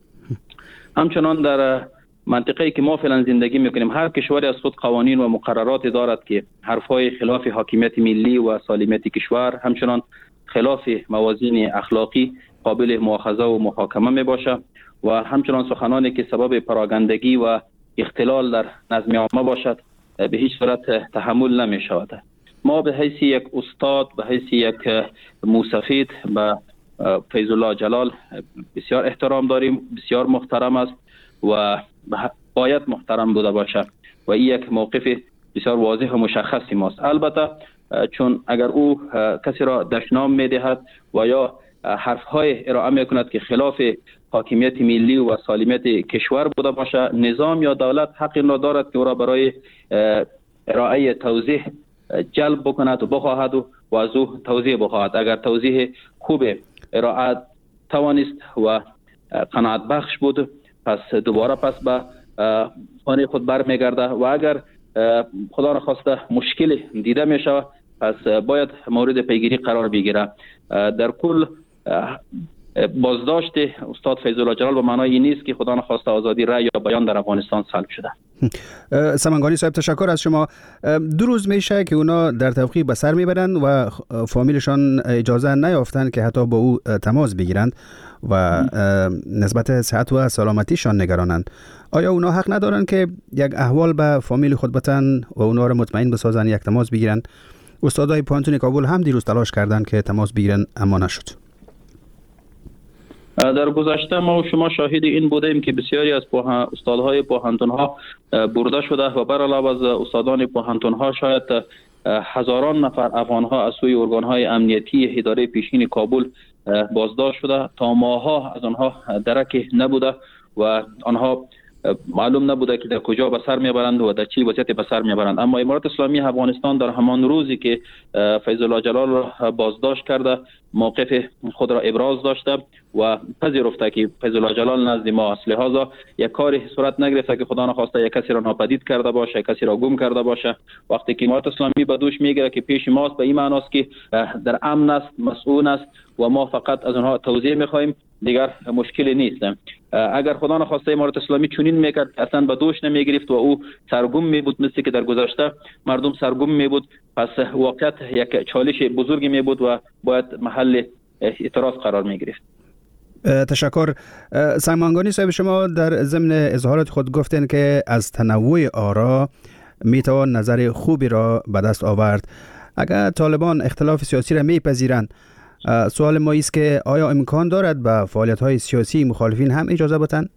همچنان در منطقه‌ای که ما فعلا زندگی میکنیم هر کشوری از خود قوانین و مقرراتی دارد که حرفهای خلاف حاکمیت ملی و سالمیت کشور، همچنان خلاف موازین اخلاقی قابل مؤاخذه و محاکمه می باشه و همچنان سخنانی که سبب پراگندگی و اختلال در نظم عامه باشد به هیچ صورت تحمل نمی شود. ما به حیث یک استاد، به حیث یک موسفید به فیض الله جلال بسیار احترام داریم، بسیار محترم است و باید محترم بوده باشد و این یک موقف بسیار واضح و مشخصی ماست. البته چون اگر او کسی را دشنام می‌دهد و یا حرف‌های ارائه می‌کند که خلاف حاکمیت ملی و سالمیت کشور بوده باشه، نظام یا دولت حق این را دارد که او را برای ارائه توضیح جلب بکند و بخواهد و از او توضیح بخواهد. اگر توضیح خوب ارائه توانست و قناعت بخش بود، پس دوباره پس به خانه خود برمیگرده و اگر خدا نخواسته مشکل دیده می شود پس باید مورد پیگیری قرار بگیره. در کل بازداشت استاد فیض الله جلال به معنای این نیست که خدا نخواسته آزادی رأی یا بیان در افغانستان سلب شده. سمنگانی صاحب تشکر از شما. دو روز میشه که اونا در توقیف به سر میبرند و فامیلشان اجازه نیافتند که حتی با او تماس بگیرند و نسبت صحت و سلامتیشان نگرانند. آیا اونا حق ندارند که یک احوال به فامیل خود بتن و اونا را مطمئن بسازند، یک تماس بگیرند؟ استادای پانتون کابل هم دیروز تلاش کردند که تماس بگیرند اما نشد. در گذشته ما و شما شاهد این بودیم که بسیاری از استادهای پوهنتون‌ها برده شده و بر علاوه از استادان پوهنتون‌ها شاید هزاران نفر افغان‌ها از سوی ارگان‌های امنیتی اداره پیشین کابل بازداشت شده. تا ماه‌ها از آنها درک نبوده و آنها معلوم نبوده که در کجا به سر میبرند و در چه وضعیتی به سر میبرند. اما امارات اسلامی افغانستان در همان روزی که فیض الله جلال را بازداشت کرده موقف خود را ابراز داشته و پذیرفته که فیض الله جلال نزد ما است، لحاظا یک کاری صورت نگرفته که خدا نخواسته یک کسی را ناپدید کرده باشه، کسی را گم کرده باشه. وقتی که امارات اسلامی به دوش میگیره که پیش ماست، به این معناست که در امن است، مسئول است و ما فقط از آنها توضیح میخواهیم، دیگر مشکلی نیست. اگر خدا نخواسته امارات اسلامی چنین میکرد اصلا به دوش نمیگرفت و او سرگم میبود، مثل که در گذشته مردم سرگم میبود، پس واقعیت یک چالش بزرگی میبود و باید محل اعتراض قرار میگرفت. تشکر. سمنگانی صاحب، شما در ضمن اظهارات خود گفتین که از تنوع آرا میتوان نظر خوبی را به دست آورد. اگر طالبان اختلاف سیاسی را میپذیرند، سوال ما است که آیا امکان دارد به فعالیت‌های سیاسی مخالفین هم اجازه بدن؟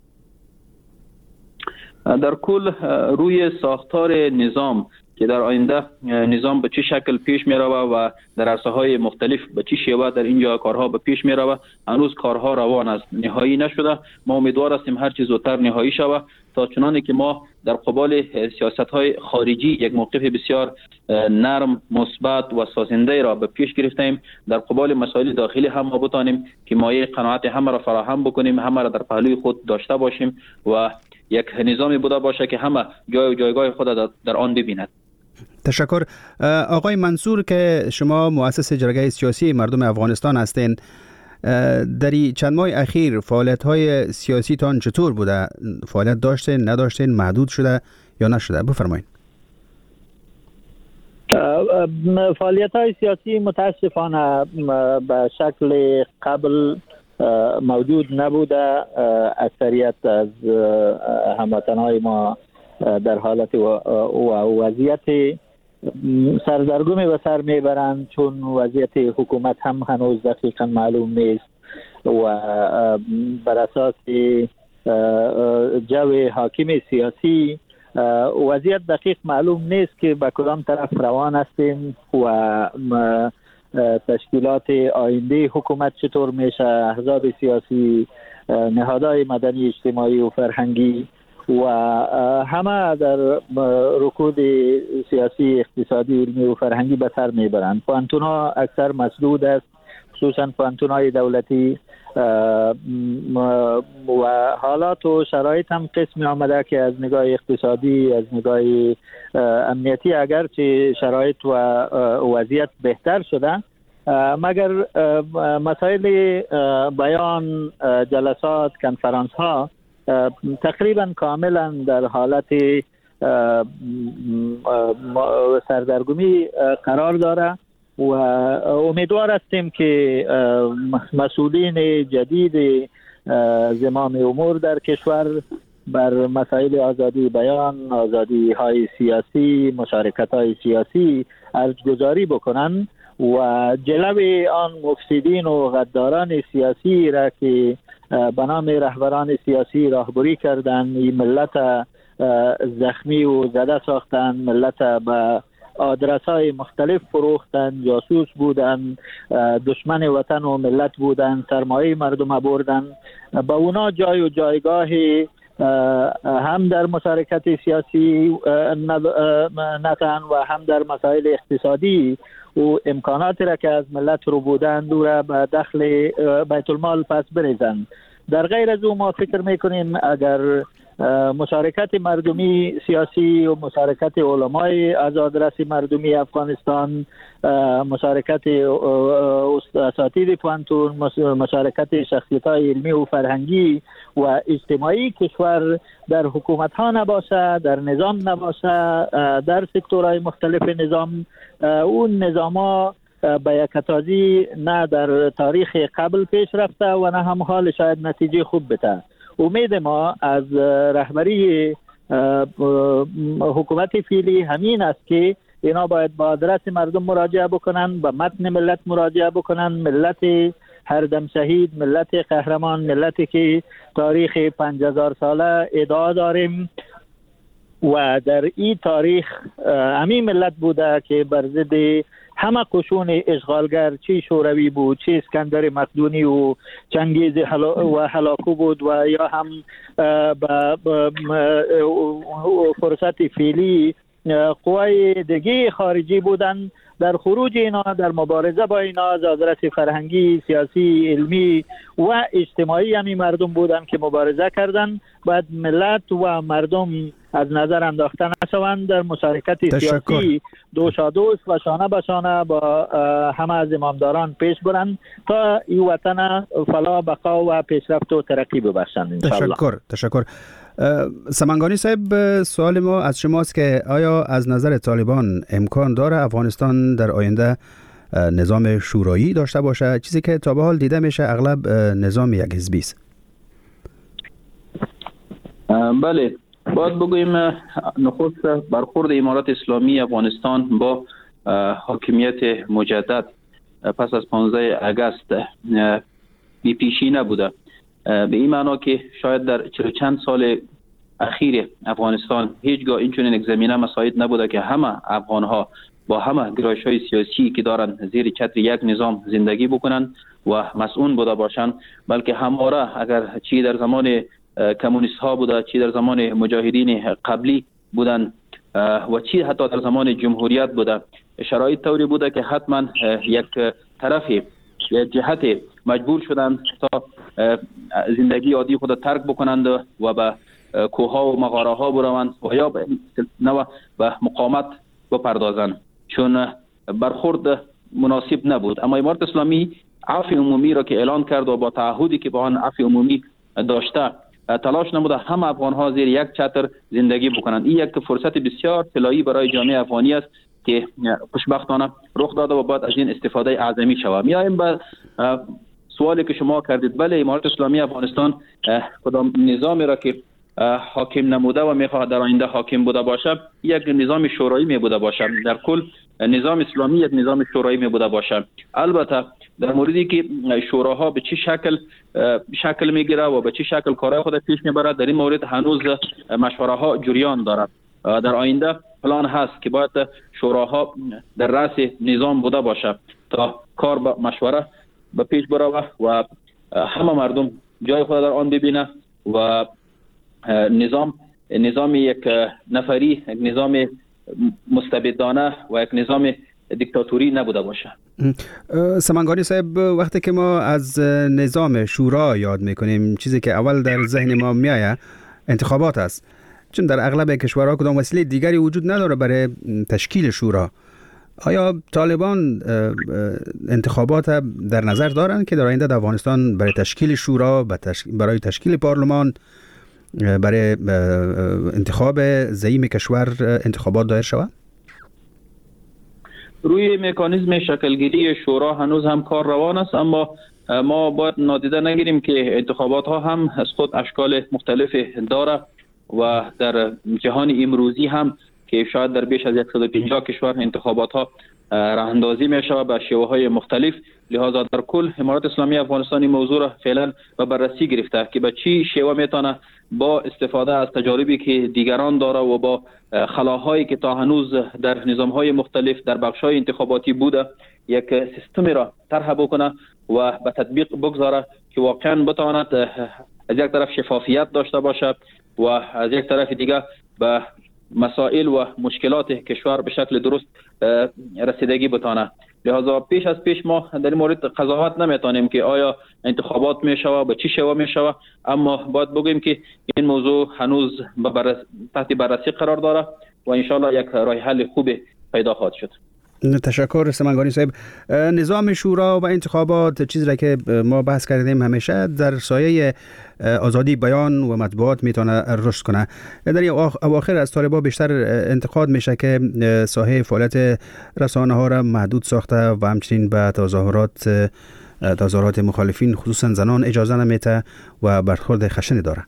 در کل روی ساختار نظام که در آینده نظام به چه شکل پیش می رود و در عرصه‌های مختلف به چه شیوه در اینجا کارها به پیش می رود، هنوز کارها روان است، نهایی نشده. ما امیدوار هستیم هر چه زودتر نهایی شود تا چنانی که ما در قبال سیاست‌های خارجی یک موقف بسیار نرم، مثبت و سازنده را به پیش گرفتیم، در قبال مسائل داخلی هم ما بتانیم که مایه قناعت همه را فراهم بکنیم، همه را در پهلوی خود داشته باشیم و یک نظامی بوده باشه که همه جای و جایگاه خود در آن ببیند. تشکر. آقای منصور که شما مؤسس جرگه سیاسی مردم افغانستان هستین، در چند ماه اخیر فعالیت‌های سیاسی تان چطور بوده؟ فعالیت داشتین، نداشتین، محدود شده یا نشده؟ بفرمایید. فعالیت‌های سیاسی متاسفانه به شکل قبل موجود نبوده. اکثریت از هموطنهای ما در حالت و وضعیت سرزرگمی به سر میبرند، چون وضعیت حکومت هم هنوز دقیقا معلوم نیست و بر اساس جو حاکم سیاسی وضعیت دقیق معلوم نیست که به کدام طرف روان هستیم و تشکیلات آینده حکومت چطور میشه، احزاب سیاسی، نهادهای مدنی اجتماعی و فرهنگی و همه در رکود سیاسی، اقتصادی، علمی و فرهنگی به سر میبرند. پوانتون ها اکثر مسدود است، خصوصا پوانتون های دولتی، و حالات و شرایط هم قسمی آمده که از نگاه اقتصادی، از نگاه امنیتی اگرچه شرایط و وضعیت بهتر شده، مگر مسائل بیان، جلسات، کنفرانس ها تقریبا کاملا در حالت سردرگمی قرار داره و امیدوار هستیم که مسئولین جدید زمام امور در کشور بر مسائل آزادی بیان، آزادی های سیاسی، مشارکت های سیاسی ارزگذاری بکنن و جلوی آن مفسدین و غداران سیاسی را که به نام رهبران سیاسی راهبری کردند، این ملت زخمی و زده ساختند، ملت به آدرس های مختلف فروختند، جاسوس بودند، دشمن وطن و ملت بودند، سرمایه مردم بردند، با اونا جای و جایگاه هم در مشارکت سیاسی نتن و هم در مسائل اقتصادی و امکاناتی را که از ملت رو بودند دور به دخل بیت المال پس بریزند. در غیر از او ما فکر میکنیم اگر مشارکت مردمی سیاسی و مشارکت علمای از آدرس مردمی افغانستان، مشارکت اساتید پوانتون، مشارکت شخصیت های علمی و فرهنگی و اجتماعی کشور در حکومت ها نباشه، در نظام نباشه، در سکتورهای مختلف نظام، اون نظام ها به یکتازی نه در تاریخ قبل پیش رفته و نه هم حال شاید نتیجه خوب بده. امید ما از رهبری حکومت فعلی همین است که اینا باید با آدرس مردم مراجعه بکنن، با متن ملت مراجعه بکنن، ملت هر دم شهید، ملت قهرمان، ملتی که تاریخ پنج هزار ساله ادعا داریم و در این تاریخ همین ملت بوده که بر ضد همه قشون اشغالگر، چه شوروی بود، چه اسکندر مقدونی و چنگیز و هلاکو بود و یا هم با فرصت فعلی قوای دیگه خارجی بودن، در خروج اینا، در مبارزه با اینا از آدرس فرهنگی، سیاسی، علمی و اجتماعی همین مردم بودن که مبارزه کردن. باید ملت و مردم از نظر انداخته نشوند، در مشارکت سیاسی دوشادوست و شانه به شانه با همه از امامداران پیش برند تا این وطن فلاح، بقا و پیشرفت و ترقی ببخشند. تشکر تشکر سمنگانی صاحب، سوال ما از شماست که آیا از نظر طالبان امکان داره افغانستان در آینده نظام شورایی داشته باشه، چیزی که تا به حال دیده میشه اغلب نظام یک حزبی است؟ بله، باید بگوییم نخست برخورد امارات اسلامی افغانستان با حاکمیت مجدد پس از پانزده اگست بی پیشی نبوده، به این معنا که شاید در چهل چند سال اخیر افغانستان هیچگاه اینچنین یک زمینه مساعد نبوده که همه افغانها با همه گرایش های سیاسی که دارن زیر چتر یک نظام زندگی بکنن و مسئول بوده باشند، بلکه همواره اگر چی در زمان کمونیست ها بوده، چی در زمان مجاهدین قبلی بودن و چی حتی در زمان جمهوریت بوده، شرایط طوری بوده که حتما یک طرفی جهت مجبور شدند تا زندگی عادی خود ترک بکنند و به کوها و مغاره ها بروند و یا به به مقاومت بپردازند، چون برخورد مناسب نبود. اما امارت اسلامی عفو عمومی را که اعلان کرد و با تعهدی که با آن عفو عمومی داشته تلاش نموده همه افغان ها زیر یک چتر زندگی بکنند. این یک فرصت بسیار طلایی برای جامعه افغانی است که خوشبختانه رخ داده و باید از این استفاده اعظمی شود. میایم به سوالی که شما کردید. بله، امارت اسلامی افغانستان کدام نظامی را که حاکم نموده و میخواد در آینده حاکم بوده باشه، یک نظام شورایی می بوده باشه. در کل نظام اسلامی یک نظام شورایی می بوده باشه. البته در موردی که شوراها به چه شکل شکل میگیره و به چه شکل کارهای خود پیش میبره، در این مورد هنوز مشوره ها جریان دارد. در آینده پلان هست که باید شوراها در رأس نظام بوده باشه تا کار با مشوره به پیش بره و همه مردم جای خود در آن ببینه و نظام نظام یک نفری، یک نظام مستبدانه و یک نظام دیکتاتوری نبوده باشه. سمنگانی صاحب، وقتی که ما از نظام شورا یاد میکنیم، چیزی که اول در ذهن ما میایه انتخابات است، چون در اغلب کشورها کدام وسیله دیگری وجود نداره برای تشکیل شورا. آیا طالبان انتخابات در نظر دارند که در آینده در افغانستان برای تشکیل شورا، برای تشکیل پارلمان، برای انتخاب زعیم کشور انتخابات دایر شود؟ روی مکانیزم شکلگیری شورا هنوز هم کار روان است، اما ما باید نادیده نگیریم که انتخابات ها هم از خود اشکال مختلف داره و در جهان امروزی هم که شاید در بیش از صد و پنجاه کشور انتخابات ها راه اندازی می شود به شیوه های مختلف. لذا در کل امارات اسلامی افغانستان موضوع را فعلا به بررسی گرفته که به چی شیوه میتونه با استفاده از تجاربی که دیگران داره و با خلاهایی که تا هنوز در نظام‌های مختلف در بخش‌های انتخاباتی بوده یک سیستمی را طرح بکنه و به تطبیق بگذاره که واقعا بتواند از یک طرف شفافیت داشته باشه و از یک طرف دیگه به مسائل و مشکلات کشور به شکل درست رسیدگی بتانه. لذا پیش از پیش ما در این مورد قضاوت نمیتونیم که آیا انتخابات میشوه به چی شوه میشوه، اما باید بگوییم که این موضوع هنوز بررس... تحت بررسی قرار داره و انشالله یک راه حل خوب پیدا خواهد شد. تشکر سمنگانی صاحب. نظام شورا و انتخابات چیزی را که ما بحث کردیم همیشه در سایه آزادی بیان و مطبوعات میتونه رشد کنه. در اواخر از طالبان بیشتر انتقاد میشه که ساحه فعالیت رسانه ها را محدود ساخته و همچنین به تظاهرات تظاهرات مخالفین خصوصا زنان اجازه نمیده و برخورد خشنی داره.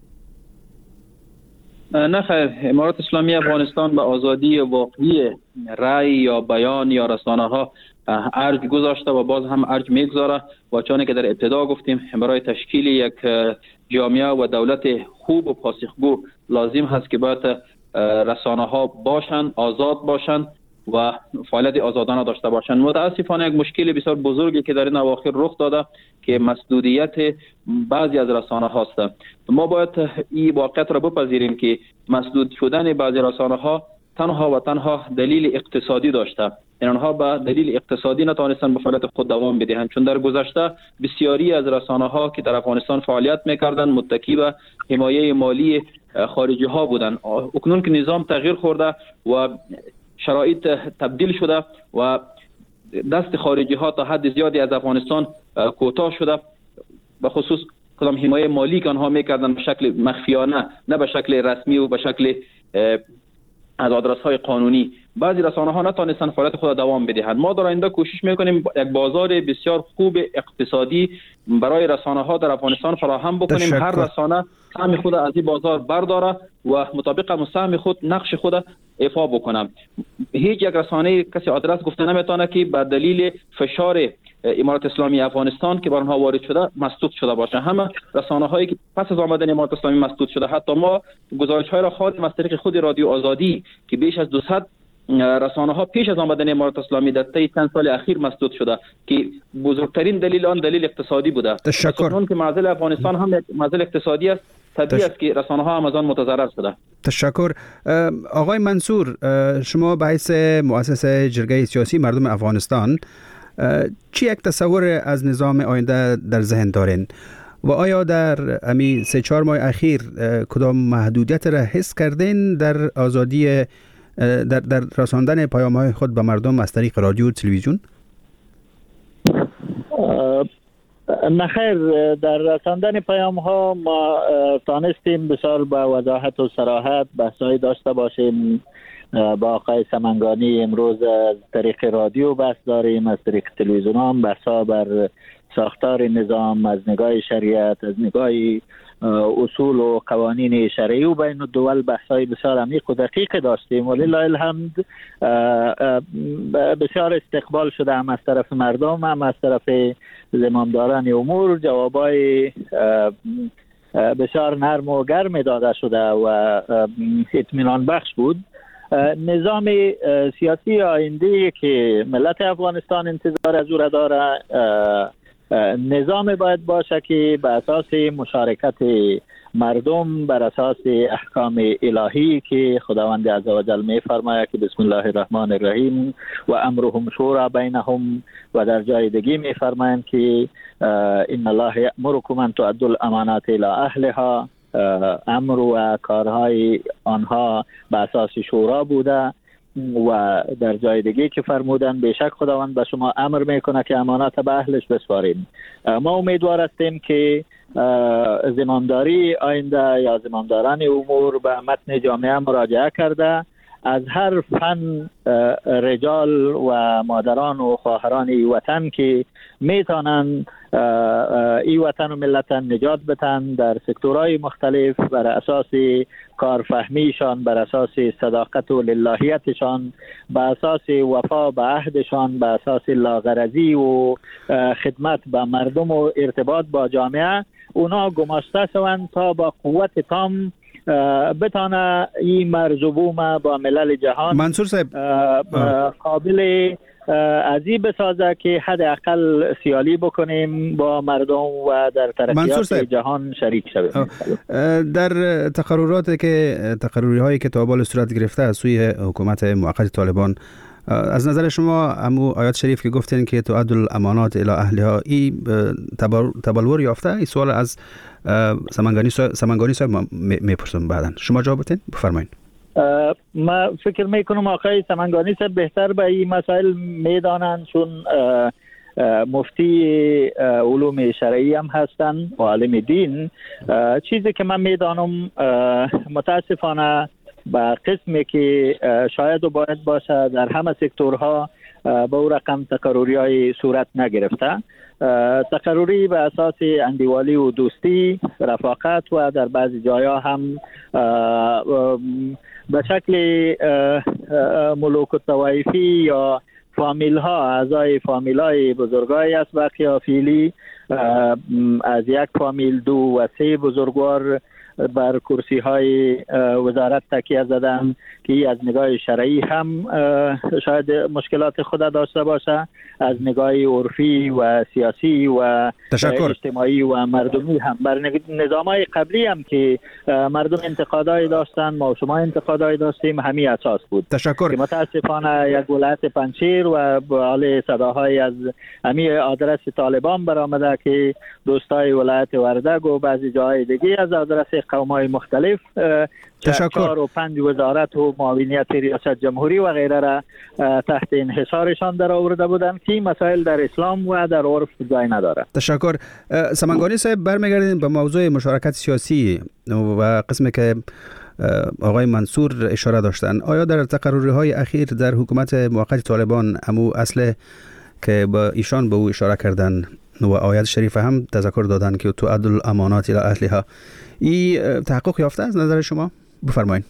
نه خیر، امارات اسلامی افغانستان به آزادی واقعی رأی یا بیان یا رسانه ها ارج گذاشته و باز هم ارج میگذاره و چون که در ابتدا گفتیم برای تشکیل یک جامعه و دولت خوب و پاسخگو لازم هست که باید رسانه ها باشن، آزاد باشن و فعالیت آزادانه داشته باشند. متاسفانه یک مشکل بسیار بزرگی که در این اواخر رخ داده که مسدودیت بعضی از رسانه هاست. ما باید این واقعیت را بپذیریم که مسدود شدن بعضی رسانه ها تنها و تنها دلیل اقتصادی داشته. این آنها به دلیل اقتصادی نتوانستند به فعالیت خود دوام بدهند، چون در گذشته بسیاری از رسانه ها که در افغانستان فعالیت میکردند متکی به حمایه مالی خارجی ها بودند. اکنون که نظام تغییر خورده و شرایط تبدیل شده و دست خارجی ها تا حد زیادی از افغانستان کوتاه شده، به خصوص کدام حمایه مالی که آنها میکردن به شکل مخفیانه نه به شکل رسمی و به شکل از آدرس های قانونی، بعضی رسانه ها نتونستن فعالیت خود دوام بدهند. ما در آینده کوشش میکنیم یک بازار بسیار خوب اقتصادی برای رسانه ها در افغانستان فراهم بکنیم. تشکر. هر رسانه سهم خود از این بازار برداره و مطابق سهم خود نقش خود ایفا بکنه. هیچ یک رسانه کسی آدرس گفته نمیتونه که به دلیل فشار امارات اسلامی افغانستان که بر آنها وارد شده مسدود شده باشه. همه رسانه هایی که پس از آمدن امارات اسلامی مسدود شده، حتی ما گزارش های را خواهیم از طریق خود رادیو آزادی که بیش از دویست رسانه ها پیش از آمدن امارات اسلامی در طی چند سال اخیر مسدود شده که بزرگترین دلیل آن دلیل اقتصادی بوده. تشکر. چون که معضل افغانستان هم یک معضل اقتصادی است، طبیعی است که رسانه ها هم از آن متضرر شده. تشکر. آقای منصور، شما به حیث مؤسس جرگه سیاسی مردم افغانستان چی یک تصور از نظام آینده در ذهن دارین و آیا در امی سه چهار ماه اخیر کدام محدودیت را حس کردین در آزادی در در رساندن پیام‌های خود به مردم از طریق رادیو و تلویزیون؟ نخیر، در رساندن پیام ها ما تانستیم بسیار با وضاحت و صراحت بحثایی داشته باشیم. با آقای سمنگانی امروز از طریق رادیو بحث داریم، از طریق تلویزیون هم بحثا بر ساختار نظام از نگاه شریعت، از نگاه اصول و قوانین شرعی و بین الدول بحثای بسیار عمیق و دقیق داشتیم. ولله الحمد بسیار استقبال شده، هم از طرف مردم هم از طرف زمامداران امور. جوابای بسیار نرم و گرم داده شده و اطمینان بخش بود. نظام سیاسی آینده که ملت افغانستان انتظار از او را داره نظام باید باشه که بر اساس مشارکت مردم، بر اساس احکام الهی که خداوند عزوجل می فرماید که بسم الله الرحمن الرحیم و امرهم شورا بینهم، و در جای دیگه می فرمایند که ان الله یأمرکم ان تؤدوا الامانات الی اهلها، امر و کارهای آنها به اساس شورا بوده. و در جای دیگه که فرمودن بیشک خداوند به شما امر میکنه که امانات به اهلش بسپارین. ما امیدوار هستیم که زمامداری آینده یا زمامداران امور به متن جامعه مراجعه کرده، از هر فن رجال و مادران و خواهران ای وطن که میتونن ای وطن و ملت نجات بدن در سکتورهای مختلف بر اساس کارفهمیشان، بر اساس صداقت و للهیتشان، بر اساس وفا به عهدشان، بر اساس لاغرضی و خدمت به مردم و ارتباط با جامعه، اونا گماشته شوند تا با قوت تام بتانه این مرزبوم با ملل جهان منصور صاحب قابل ازی بسازه که حداقل سیالی بکنیم با مردم و در ترقیات جهان شریک شویم. در تقرراتی که تقرری هایی که تا بال صورت گرفته از سوی حکومت موقت طالبان، از نظر شما امو آیات شریف که گفتین که تؤدوا الامانات الی اهلها، این تبلور یافته؟ این سوال از سمنگانی سمنگانی صاحب میپرسم بعداً شما جواب بدین. بفرمایید. ما فکر میکنم آقای سمنگانی صاحب بهتر به این مسائل میدانند، چون مفتی علوم شرعی هم هستن و عالم دین. چیزی که من میدانم متاسفانه با قسمی که شاید و باید باشه در همه سکتورها با او رقم تقرری های صورت نگرفته. تقرری به اساس اندیوالی و دوستی، رفاقت و در بعضی جایا هم به شکل ملوک الطوایفی یا فامیل ها، اعضای فامیل های بزرگای اسبق یا فیلی از یک فامیل دو و سه بزرگوار بر کرسی های وزارت تکیه زدن که از نگاه شرعی هم شاید مشکلات خود داشته باشه، از نگاه عرفی و سیاسی و تشکر. اجتماعی و مردمی هم. بر نظامای قبلی هم که مردم انتقادای داشتن، ما و شما انتقادای داشتیم، همین اساس بود. تشکر. که متاسفانه یک ولایت پنجشیر و به حال صداهای از همین آدرس طالبان برآمده که دوستای ولایت وردگ و بعضی جاهای دیگه از آدرس قوم‌های مختلف چهار و پنج وزارت و معاونیت ریاست جمهوری و غیره را تحت انحصارشان در آورده بودند که مسائل در اسلام و در عرف جای نداره. تشکر. سمنگانی صاحب، برمیگردیم به موضوع مشارکت سیاسی و قسمی که آقای منصور اشاره داشتن. آیا در تقرری های اخیر در حکومت موقت طالبان امو اصل که با ایشان به او اشاره کردن و آیات شریف هم تذکر دادن که تؤدوا الامانات الی اهلها، این تحقق یافته از نظر شما؟ بفرمایید.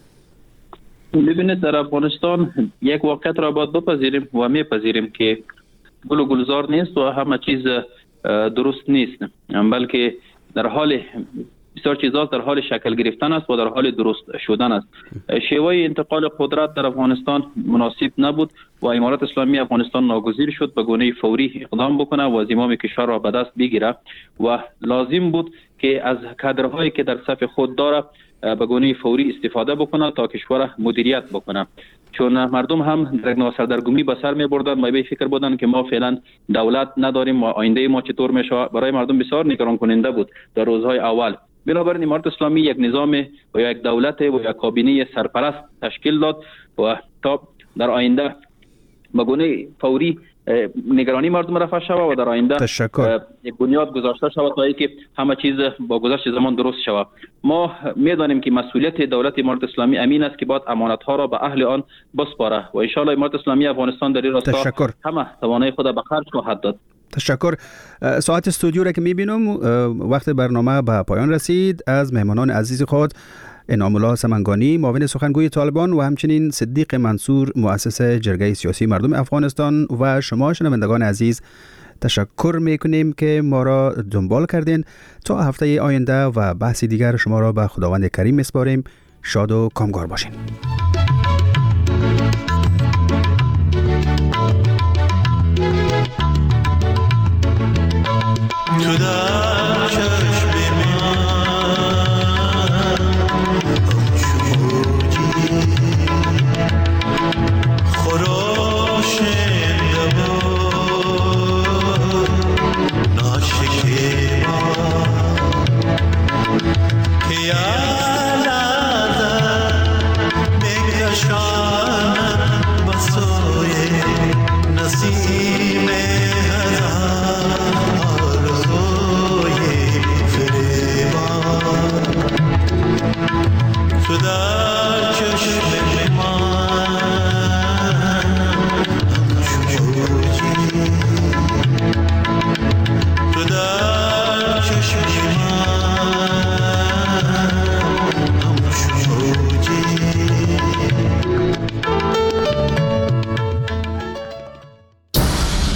ببینید، در افغانستان یک واقعیت را باید بپذیریم و میپذیریم که گل و گلزار نیست و همه چیز درست نیست، بلکه در حال بسیار چیزا در حال شکل گرفتن است و در حال درست شدن است. شیوه انتقال قدرت در افغانستان مناسب نبود و امارت اسلامی افغانستان ناگزیر شد به گونه فوری اقدام بکنه و زمام کشور را به دست بگیره و لازم بود که از کادرهایی که در صف خود داره به گونه فوری استفاده بکنه تا کشور مدیریت بکنه، چون مردم هم در یک سردرگمی به سر می بردن و به فکر بودن که ما فعلا دولت نداریم و آینده ما چطور میشه. برای مردم بسیار نگران کننده بود در روزهای اول. بنابراین امارت اسلامی یک نظام و یک دولت و یک کابینه سرپرست تشکیل داد و تا در آینده به گونه فوری نگرانی مردم رفع شود و در آینده یک بنیاد گذاشته شود تا اینکه همه چیز با گذشت زمان درست شود. ما میدانیم که مسئولیت دولت امارت اسلامی امین است که باید امانت ها را به اهل آن بسپاره و ان شاء الله امارت اسلامی افغانستان در این راستا همه توانایی خود به خرج خواهد داد. تشکر. ساعت استودیو را که میبینم وقت برنامه به پایان رسید. از مهمانان عزیز خود انعام الله سمنگانی، معاون سخنگوی طالبان، و همچنین صدیق منصور، مؤسس جرگه سیاسی مردم افغانستان، و شما شنوندگان عزیز تشکر میکنیم که ما را دنبال کردین. تا هفته آینده و بحث دیگر شما را به خداوند کریم میسپاریم. شاد و کامگار باشین. رسید